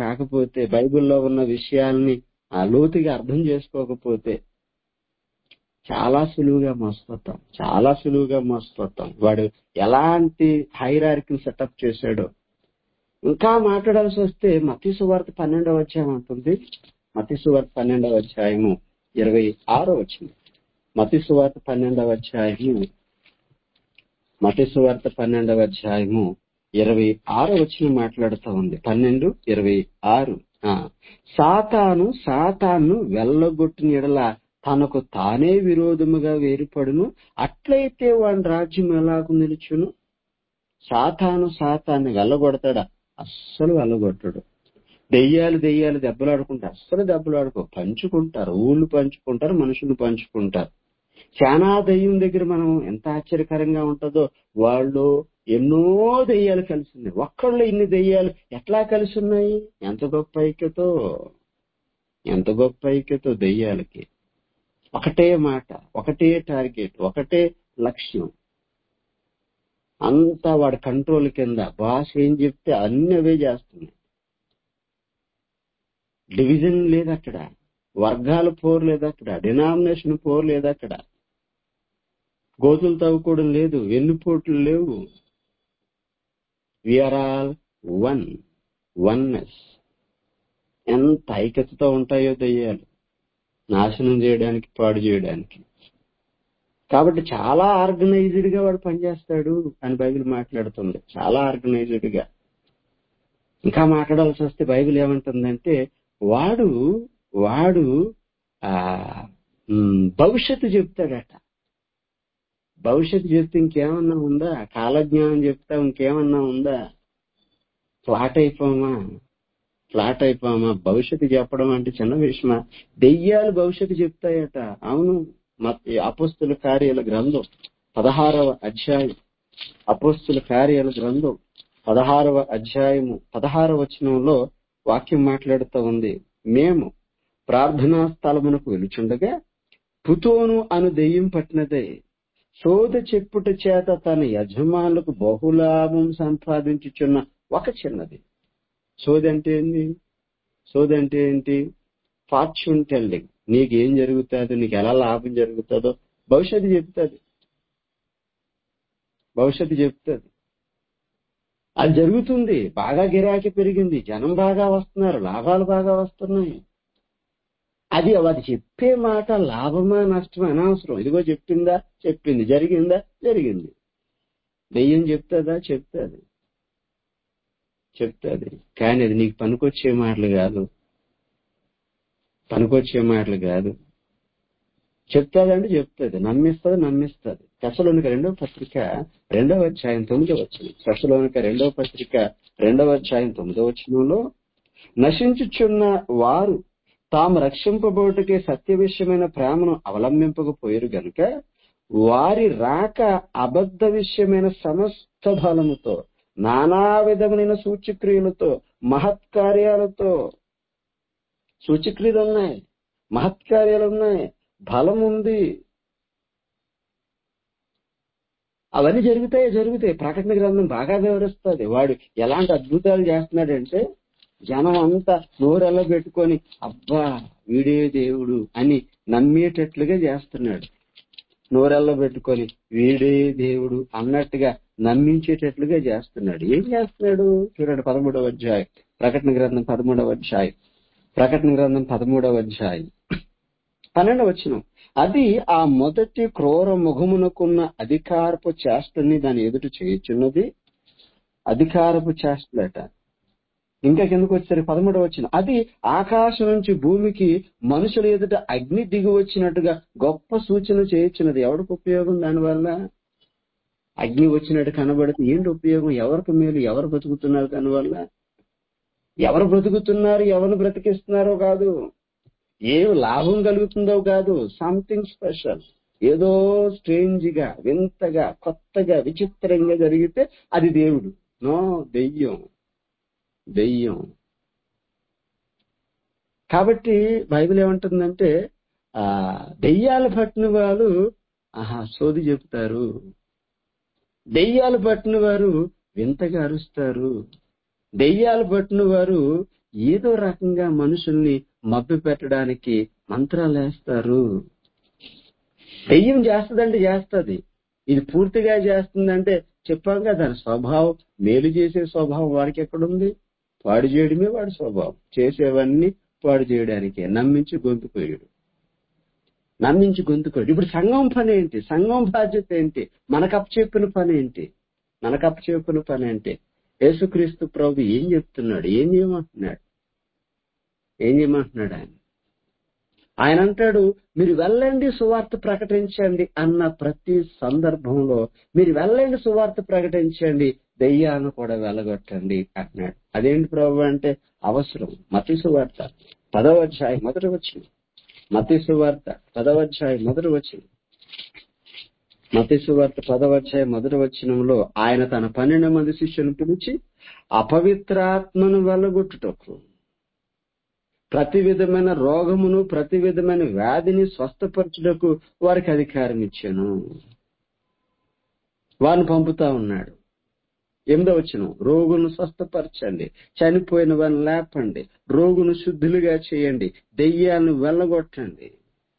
కాకపోతే బైబిల్లో ఉన్న విషయాల్ని లోతుగా అర్థం చేసుకోకపోతే చాలా సులువుగా మోసపోతాం, చాలా సులువుగా మోసపోతాం. వాడు ఎలాంటి హైరార్కీని సెటప్ చేశాడో. ఇంకా మాట్లాడాల్సి వస్తే మత్తయి సువార్త 12వ అధ్యాయం ఉంటుంది. మత్తయి సువార్త 12వ అధ్యాయము 26వ వచనం. మత్తయి సువార్త 12వ అధ్యాయము 26వ వచనం మాట్లాడుతూ ఉంది. 12:26. సాతాను వెళ్ళగొట్టిన ఎడల తనకు తానే విరోధముగా వేరుపడును, అట్లయితే వాడి రాజ్యం ఎలాగూ నిలుచును? సాతాను వెళ్ళగొడతాడా? అస్సలు వెళ్ళగొట్టడు. దెయ్యాలు దెబ్బలాడుకుంటారు, అస్సలు దెబ్బలాడుకో. పంచుకుంటారు, ఊళ్ళు పంచుకుంటారు, మనుషులు పంచుకుంటారు. చాలా దెయ్యం దగ్గర మనం ఎంత ఆశ్చర్యకరంగా ఉంటుందో, వాళ్ళు ఎన్నో దెయ్యాలు కలిసి ఉన్నాయి. ఒక్కళ్ళు ఇన్ని దెయ్యాలు ఎట్లా కలిసి ఉన్నాయి? ఎంత గొప్ప ఐక్యతో దెయ్యాలకి. ఒకటే మాట, ఒకటే టార్గెట్, ఒకటే లక్ష్యం. అంతా వాడి కంట్రోల్ కింద. బాస్ ఏం చెప్తే అన్ని అవే చేస్తున్నాయి. డివిజన్ లేదు అక్కడ, వర్గాల పోరు లేదు అక్కడ, డినామినేషన్ పోరు లేదు అక్కడ, గోతులు తవ్వుకోవడం లేదు, వెన్నుపోట్లు లేవు. We are all oneness. ఎంత ఐక్యతతో ఉంటాయో దెయ్యాలు, నాశనం చేయడానికి, పాడు చేయడానికి. కాబట్టి చాలా ఆర్గనైజ్డ్ గా వాడు పనిచేస్తాడు అని బైబిల్ మాట్లాడుతుంది. చాలా ఆర్గనైజ్డ్ గా. ఇంకా మాట్లాడాల్సి వస్తే బైబిల్ ఏమంటుందంటే వాడు భవిష్యత్తు చెప్తాడట. భవిష్యత్తు చెప్తే ఇంకేమన్నా ఉందా? కాలజ్ఞానం చెప్తా ఇంకేమన్నా ఉందా? ఫ్లాట్ అయిపోమా? భవిష్యత్తు చెప్పడం అంటే చిన్న విషయమా? దెయ్యాలు భవిష్యత్తు చెప్తాయట. అవును. అపోస్తుల కార్యాల గ్రంథం 16వ అధ్యాయం, అపోస్తుల కార్యాల గ్రంథం 16వ అధ్యాయము 16వ వచనంలో వాక్యం మాట్లాడుతూ ఉంది. మేము ప్రార్థనా స్థలమునకు వెలుచుండగా పుతోను అను దెయ్యం పట్టినదే సోద చెప్పుట చేత తన యజమానులకు బహులాభం సంపాదించుచున్న ఒక చిన్నది. సోదంటే ఏంటి? Fortune telling. నీకేం జరుగుతుందో, నీకు ఎలా లాభం జరుగుతుందో భవిష్యత్తు చెప్తుంది. అది జరుగుతుంది. బాగా గిరాకీ పెరిగింది, జనం బాగా వస్తున్నారు, లాభాలు బాగా వస్తున్నాయి. అది చెప్పే మాట లాభమా నష్టమా అనవసరం. ఇదిగో చెప్పింది, జరిగింది. దెయ్యం చెప్తుందా? చెప్తుంది. కానీ అది నీకు పనికొచ్చే మాటలు కాదు. చెప్తాదంటే చెప్తుంది, నమ్మిస్తుంది. తెస్సలోనిక 2వ పత్రిక 2వ అధ్యాయం 9వ వచనం. తెస్సలోనిక 2వ పత్రిక 2వ అధ్యాయం 9వ వచనంలో నశించుచున్న వారు తాము రక్షింపబోటుకే సత్య విషయమైన ప్రేమను అవలంబింపకపోయారు గనుక వారి రాక అబద్ధ విషయమైన సమస్త బలముతో, నానా విధమైన సూచక్రియలతో, మహత్కార్యాలతో. సూచక్రియలు ఉన్నాయి, మహత్కార్యాలు ఉన్నాయి, బలం ఉంది. అవన్నీ జరుగుతాయి. ప్రకటన గ్రంథం బాగా వివరిస్తుంది. వాడు ఎలాంటి అద్భుతాలు చేస్తున్నాడంటే జనం అంతా నోరెల్ల పెట్టుకొని అబ్బా వీడే దేవుడు అని నమ్మేటట్లుగా చేస్తున్నాడు. నోరెల్ల పెట్టుకొని వీడే దేవుడు అన్నట్టుగా నమ్మించేటట్లుగా చేస్తున్నాడు. ఏం చేస్తున్నాడు చూడండి. 13వ అధ్యాయం ప్రకటన గ్రంథం 13వ అధ్యాయం 12వ వచనం. అది ఆ మొదటి క్రూర ముఖమునకున్న అధికారపు చేష్టని దాని ఎదుట చేయుచున్నది. అధికారపు చేష్టలట. ఇంకా కిందకు వచ్చారు 13వ వచనం. అది ఆకాశం నుంచి భూమికి మనుషుల ఎదుట అగ్ని దిగి వచ్చినట్టుగా గొప్ప సూచన చేయుచున్నది. ఎవరికి ఉపయోగం దానివల్ల? అగ్ని వచ్చినట్టు కనబడితే ఏంటి ఉపయోగం? ఎవరికి మేలు? ఎవరు బ్రతుకుతున్నారు దానివల్ల? ఎవరు బ్రతుకుతున్నారు, ఎవరు బ్రతికిస్తున్నారో కాదు, ఏం లాభం కలుగుతుందో కాదు. సంథింగ్ స్పెషల్, ఏదో స్ట్రేంజ్ గా, వింతగా, కొత్తగా, విచిత్రంగా జరిగితే అది దేవుడు. నో, దెయ్యం. కాబట్టి బైబిల్ ఏమంటుందంటే దెయ్యాలు పట్టిన వాళ్ళు సోది చెప్తారు. దెయ్యాలు పట్టిన వారు వింతగా అరుస్తారు. దెయ్యాలు పట్టిన వారు ఏదో రకంగా మనుషుల్ని మభ్య పెట్టడానికి మంత్రాలు వేస్తారు. దెయ్యం చేస్తుందంటే చేస్తుంది. ఇది పూర్తిగా చేస్తుందంటే చెప్పాక దాని స్వభావం, మేలు చేసే స్వభావం వాడికి ఎక్కడుంది? పాడు చేయడమే వాడి స్వభావం. చేసేవన్నీ పాడు చేయడానికే. నమ్మించి గొంతుకోయుడు. ఇప్పుడు సంఘం పని ఏంటి? సంఘం బాధ్యత ఏంటి? మనకప్పచెప్పిన పని ఏంటి? యేసుక్రీస్తు ప్రభు ఏం చెప్తున్నాడు? ఏం చేయమంటున్నాడు ఆయన అంటాడు, మీరు వెళ్ళండి సువార్త ప్రకటించండి అన్న ప్రతి సందర్భంలో మీరు వెళ్ళండి సువార్త ప్రకటించండి, దెయ్యాలను కూడా వెళ్ళగొట్టండి అంటున్నాడు. అదేంటి ప్రభు అంటే అవసరం. మత్తయి సువార్త 10వ అధ్యాయం మొదటి వచనం. మత్తయి సువార్త 10వ అధ్యాయం మొదటి వచనం. మత్తయి సువార్త 10వ అధ్యాయం మొదటి వచనంలో ఆయన తన 12 మంది శిష్యులను పిలిచి అపవిత్రాత్మను వెళ్ళగొట్టుటకు, ప్రతి విధమైన రోగమును, ప్రతి విధమైన వ్యాధిని స్వస్థపరచుటకు వారికి అధికారం ఇచ్చాను. వారిని పంపుతా ఉన్నాడు. 8వ వచనం, రోగులను స్వస్థపరచండి, చనిపోయిన వారిని లేపండి, రోగును శుద్ధులుగా చేయండి, దెయ్యాలను వెళ్ళగొట్టండి.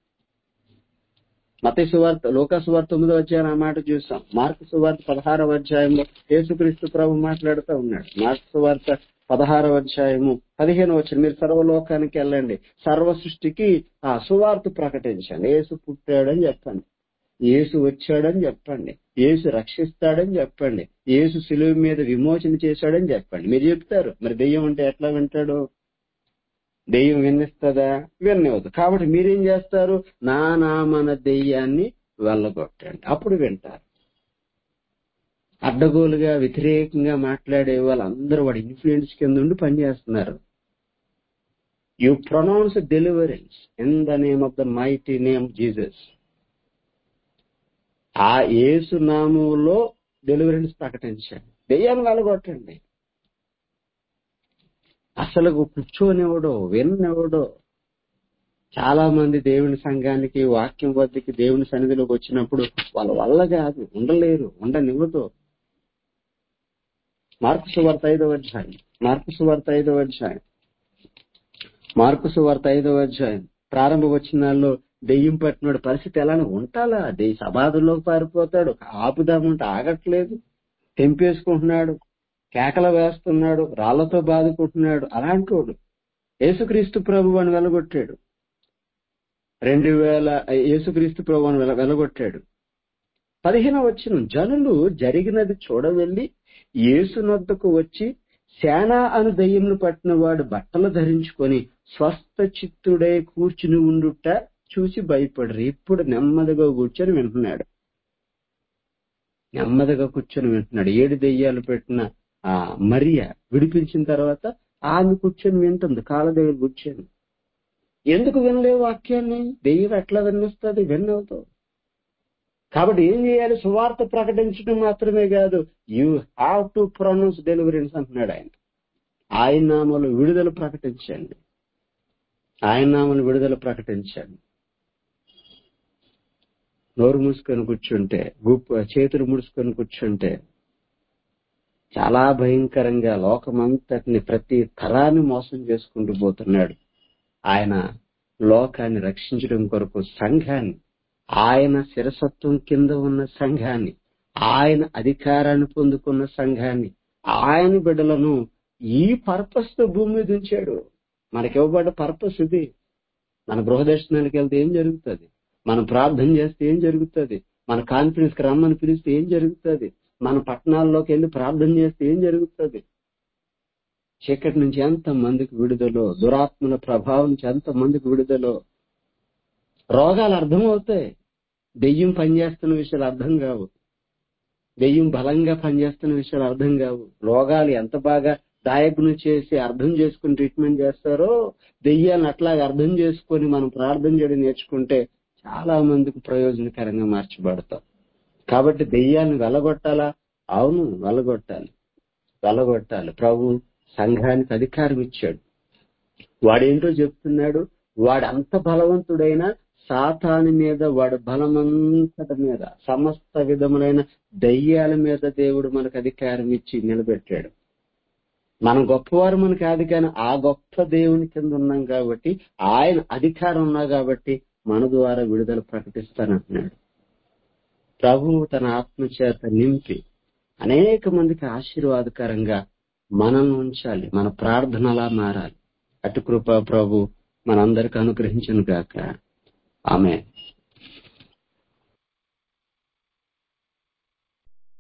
మత్తయి సువార్త, లూకా సువార్త 9వ అధ్యాయం ఆ మాట చూసాం. మార్కు సువార్త 16వ అధ్యాయంలో యేసుక్రీస్తు ప్రభు మాట్లాడుతూ ఉన్నాడు. మార్కు సువార్త 16వ అధ్యాయము 15వ వచనం, మీరు సర్వలోకానికి వెళ్ళండి, సర్వ సృష్టికి ఆ సువార్త ప్రకటించండి. యేసు పుట్టాడని చెప్పండి, యేసు వచ్చాడని చెప్పండి, యేసు రక్షిస్తాడని చెప్పండి, యేసు శిలువ మీద విమోచన చేశాడని చెప్పండి. మీరు చెప్తారు, మరి దెయ్యం అంటే ఎట్లా వింటాడు? దెయ్యం విన్నిస్తుందా? విన్నవద్దు. కాబట్టి మీరేం చేస్తారు? నా నామన దెయ్యాన్ని వెళ్ళగొట్టండి, అప్పుడు వింటారు. అడ్డగోలుగా వ్యతిరేకంగా మాట్లాడే వాళ్ళందరూ వాడి ఇన్ఫ్లుయెన్స్ కింద ఉండి పనిచేస్తున్నారు. You pronounce deliverance in the name of the mighty name Jesus. ఆ యేసు నామములో డెలివరెన్స్ ప్రకటించండి, దెయ్యాన్ని వెళ్ళగొట్టండి. అసలు కూర్చోనివ్వడో, విన్నెవడో. చాలా మంది దేవుని సంఘానికి, వాక్యం వద్దకి, దేవుని సన్నిధిలోకి వచ్చినప్పుడు వాళ్ళ వల్ల కాదు, ఉండలేరు, ఉండనివ్వదు. మార్కు సువార్త 5వ అధ్యాయం. ప్రారంభ వచనాల్లో దెయ్యం పట్టినాడు పరిస్థితి ఎలానే ఉంటాలా? సమాధుల్లోకి పారిపోతాడు, ఆపుదామంటే ఆగట్లేదు, తెంపేసుకుంటున్నాడు, కేకలు వేస్తున్నాడు, రాళ్లతో బాదుకుంటున్నాడు. అలాంటి వాడు యేసుక్రీస్తు ప్రభు అని వెలగొట్టాడు. యేసుక్రీస్తు ప్రభు అని వెలగొట్టాడు. 15వ వచనం, జనులు జరిగినది చూడవెళ్లి యేసునొద్దకు వచ్చి శానా అను దయ్యములు పట్టిన వాడు బట్టలు ధరించుకొని స్వస్థ చిత్తుడై కూర్చుని ఉండుట చూసి భయపడరు. ఇప్పుడు నెమ్మదిగా కూర్చొని వింటున్నాడు. 7 దెయ్యాలు పెట్టిన ఆ మరియ విడిపించిన తర్వాత ఆమె కూర్చొని వింటుంది, కాళ్ళ దగ్గర కూర్చొని. ఎందుకు వినలేవు వాక్యాన్ని? దెయ్యం ఎట్లా వినిస్తుంది? వినవుతో. కాబట్టి ఏం చేయాలి? సువార్త ప్రకటించడం మాత్రమే కాదు, you have to pronounce deliverance అంటున్నాడు ఆయన. ఆయన నామములో విడుదల ప్రకటించండి. నోరు మూసుకొని కూర్చుంటే, చేతులు ముడుచుకొని కూర్చుంటే చాలా భయంకరంగా లోకమంతటిని, ప్రతి తరాన్ని మోసం చేసుకుంటూ పోతున్నాడు. ఆయన లోకాన్ని రక్షించడం కొరకు సంఘాన్ని, ఆయన శిరసత్వం కింద ఉన్న సంఘాన్ని, ఆయన అధికారాన్ని పొందుకున్న సంఘాన్ని, ఆయన బిడ్డలను ఈ పర్పస్ తో భూమి మీద ఉంచాడు. మనకి ఇవ్వబడ్డ పర్పస్ ఇది. మన గృహదర్శనానికి వెళ్తే ఏం జరుగుతుంది? మనం ప్రార్థన చేస్తే ఏం జరుగుతుంది? మన కాన్ఫరెన్స్ కి రమ్మని పిలిస్తే ఏం జరుగుతుంది? మన పట్టణాల్లోకి వెళ్ళి ప్రార్థన చేస్తే ఏం జరుగుతుంది? చీకటి నుంచి ఎంత మందికి విడుదలో, దురాత్మల ప్రభావం నుంచి ఎంత మందికి విడుదలో. రోగాలు అర్థమవుతాయి, దెయ్యం పనిచేస్తున్న విషయాలు అర్థం కావు, దెయ్యం బలంగా పనిచేస్తున్న విషయాలు అర్థం కావు. రోగాలు ఎంత బాగా డయాగ్నోస్ చేసి అర్థం చేసుకుని ట్రీట్మెంట్ చేస్తారో, దెయ్యాలను అట్లాగే అర్థం చేసుకొని మనం ప్రార్థన చేయడం నేర్చుకుంటే చాలా మందికి ప్రయోజనకరంగా మార్చబడతాం. కాబట్టి దెయ్యాలను వెళ్ళగొట్టాలా? అవును, వెళ్ళగొట్టాలి. ప్రభు సంఘానికి అధికారం ఇచ్చాడు. వాడేంటో చెప్తున్నాడు, వాడంత బలవంతుడైనా సాతాను మీద, వాడు బలమంతటి మీద, సమస్త విధములైన దయ్యాల మీద దేవుడు మనకు అధికారం ఇచ్చి నిలబెట్టాడు. మనం గొప్పవారు మనకు కాదు, కానీ ఆ గొప్ప దేవుని కింద ఉన్నాం కాబట్టి, ఆయన అధికారం ఉన్నా కాబట్టి మన ద్వారా విడుదల ప్రకటిస్తానంటున్నాడు. ప్రభువు తన ఆత్మ చేత నింపి అనేక మందికి ఆశీర్వాదకరంగా మనల్ని ఉంచాలి. మన ప్రార్థనలా మారాలి. అటు కృప ప్రభు మనందరికి అనుగ్రహించును గాక. ఆమేన్.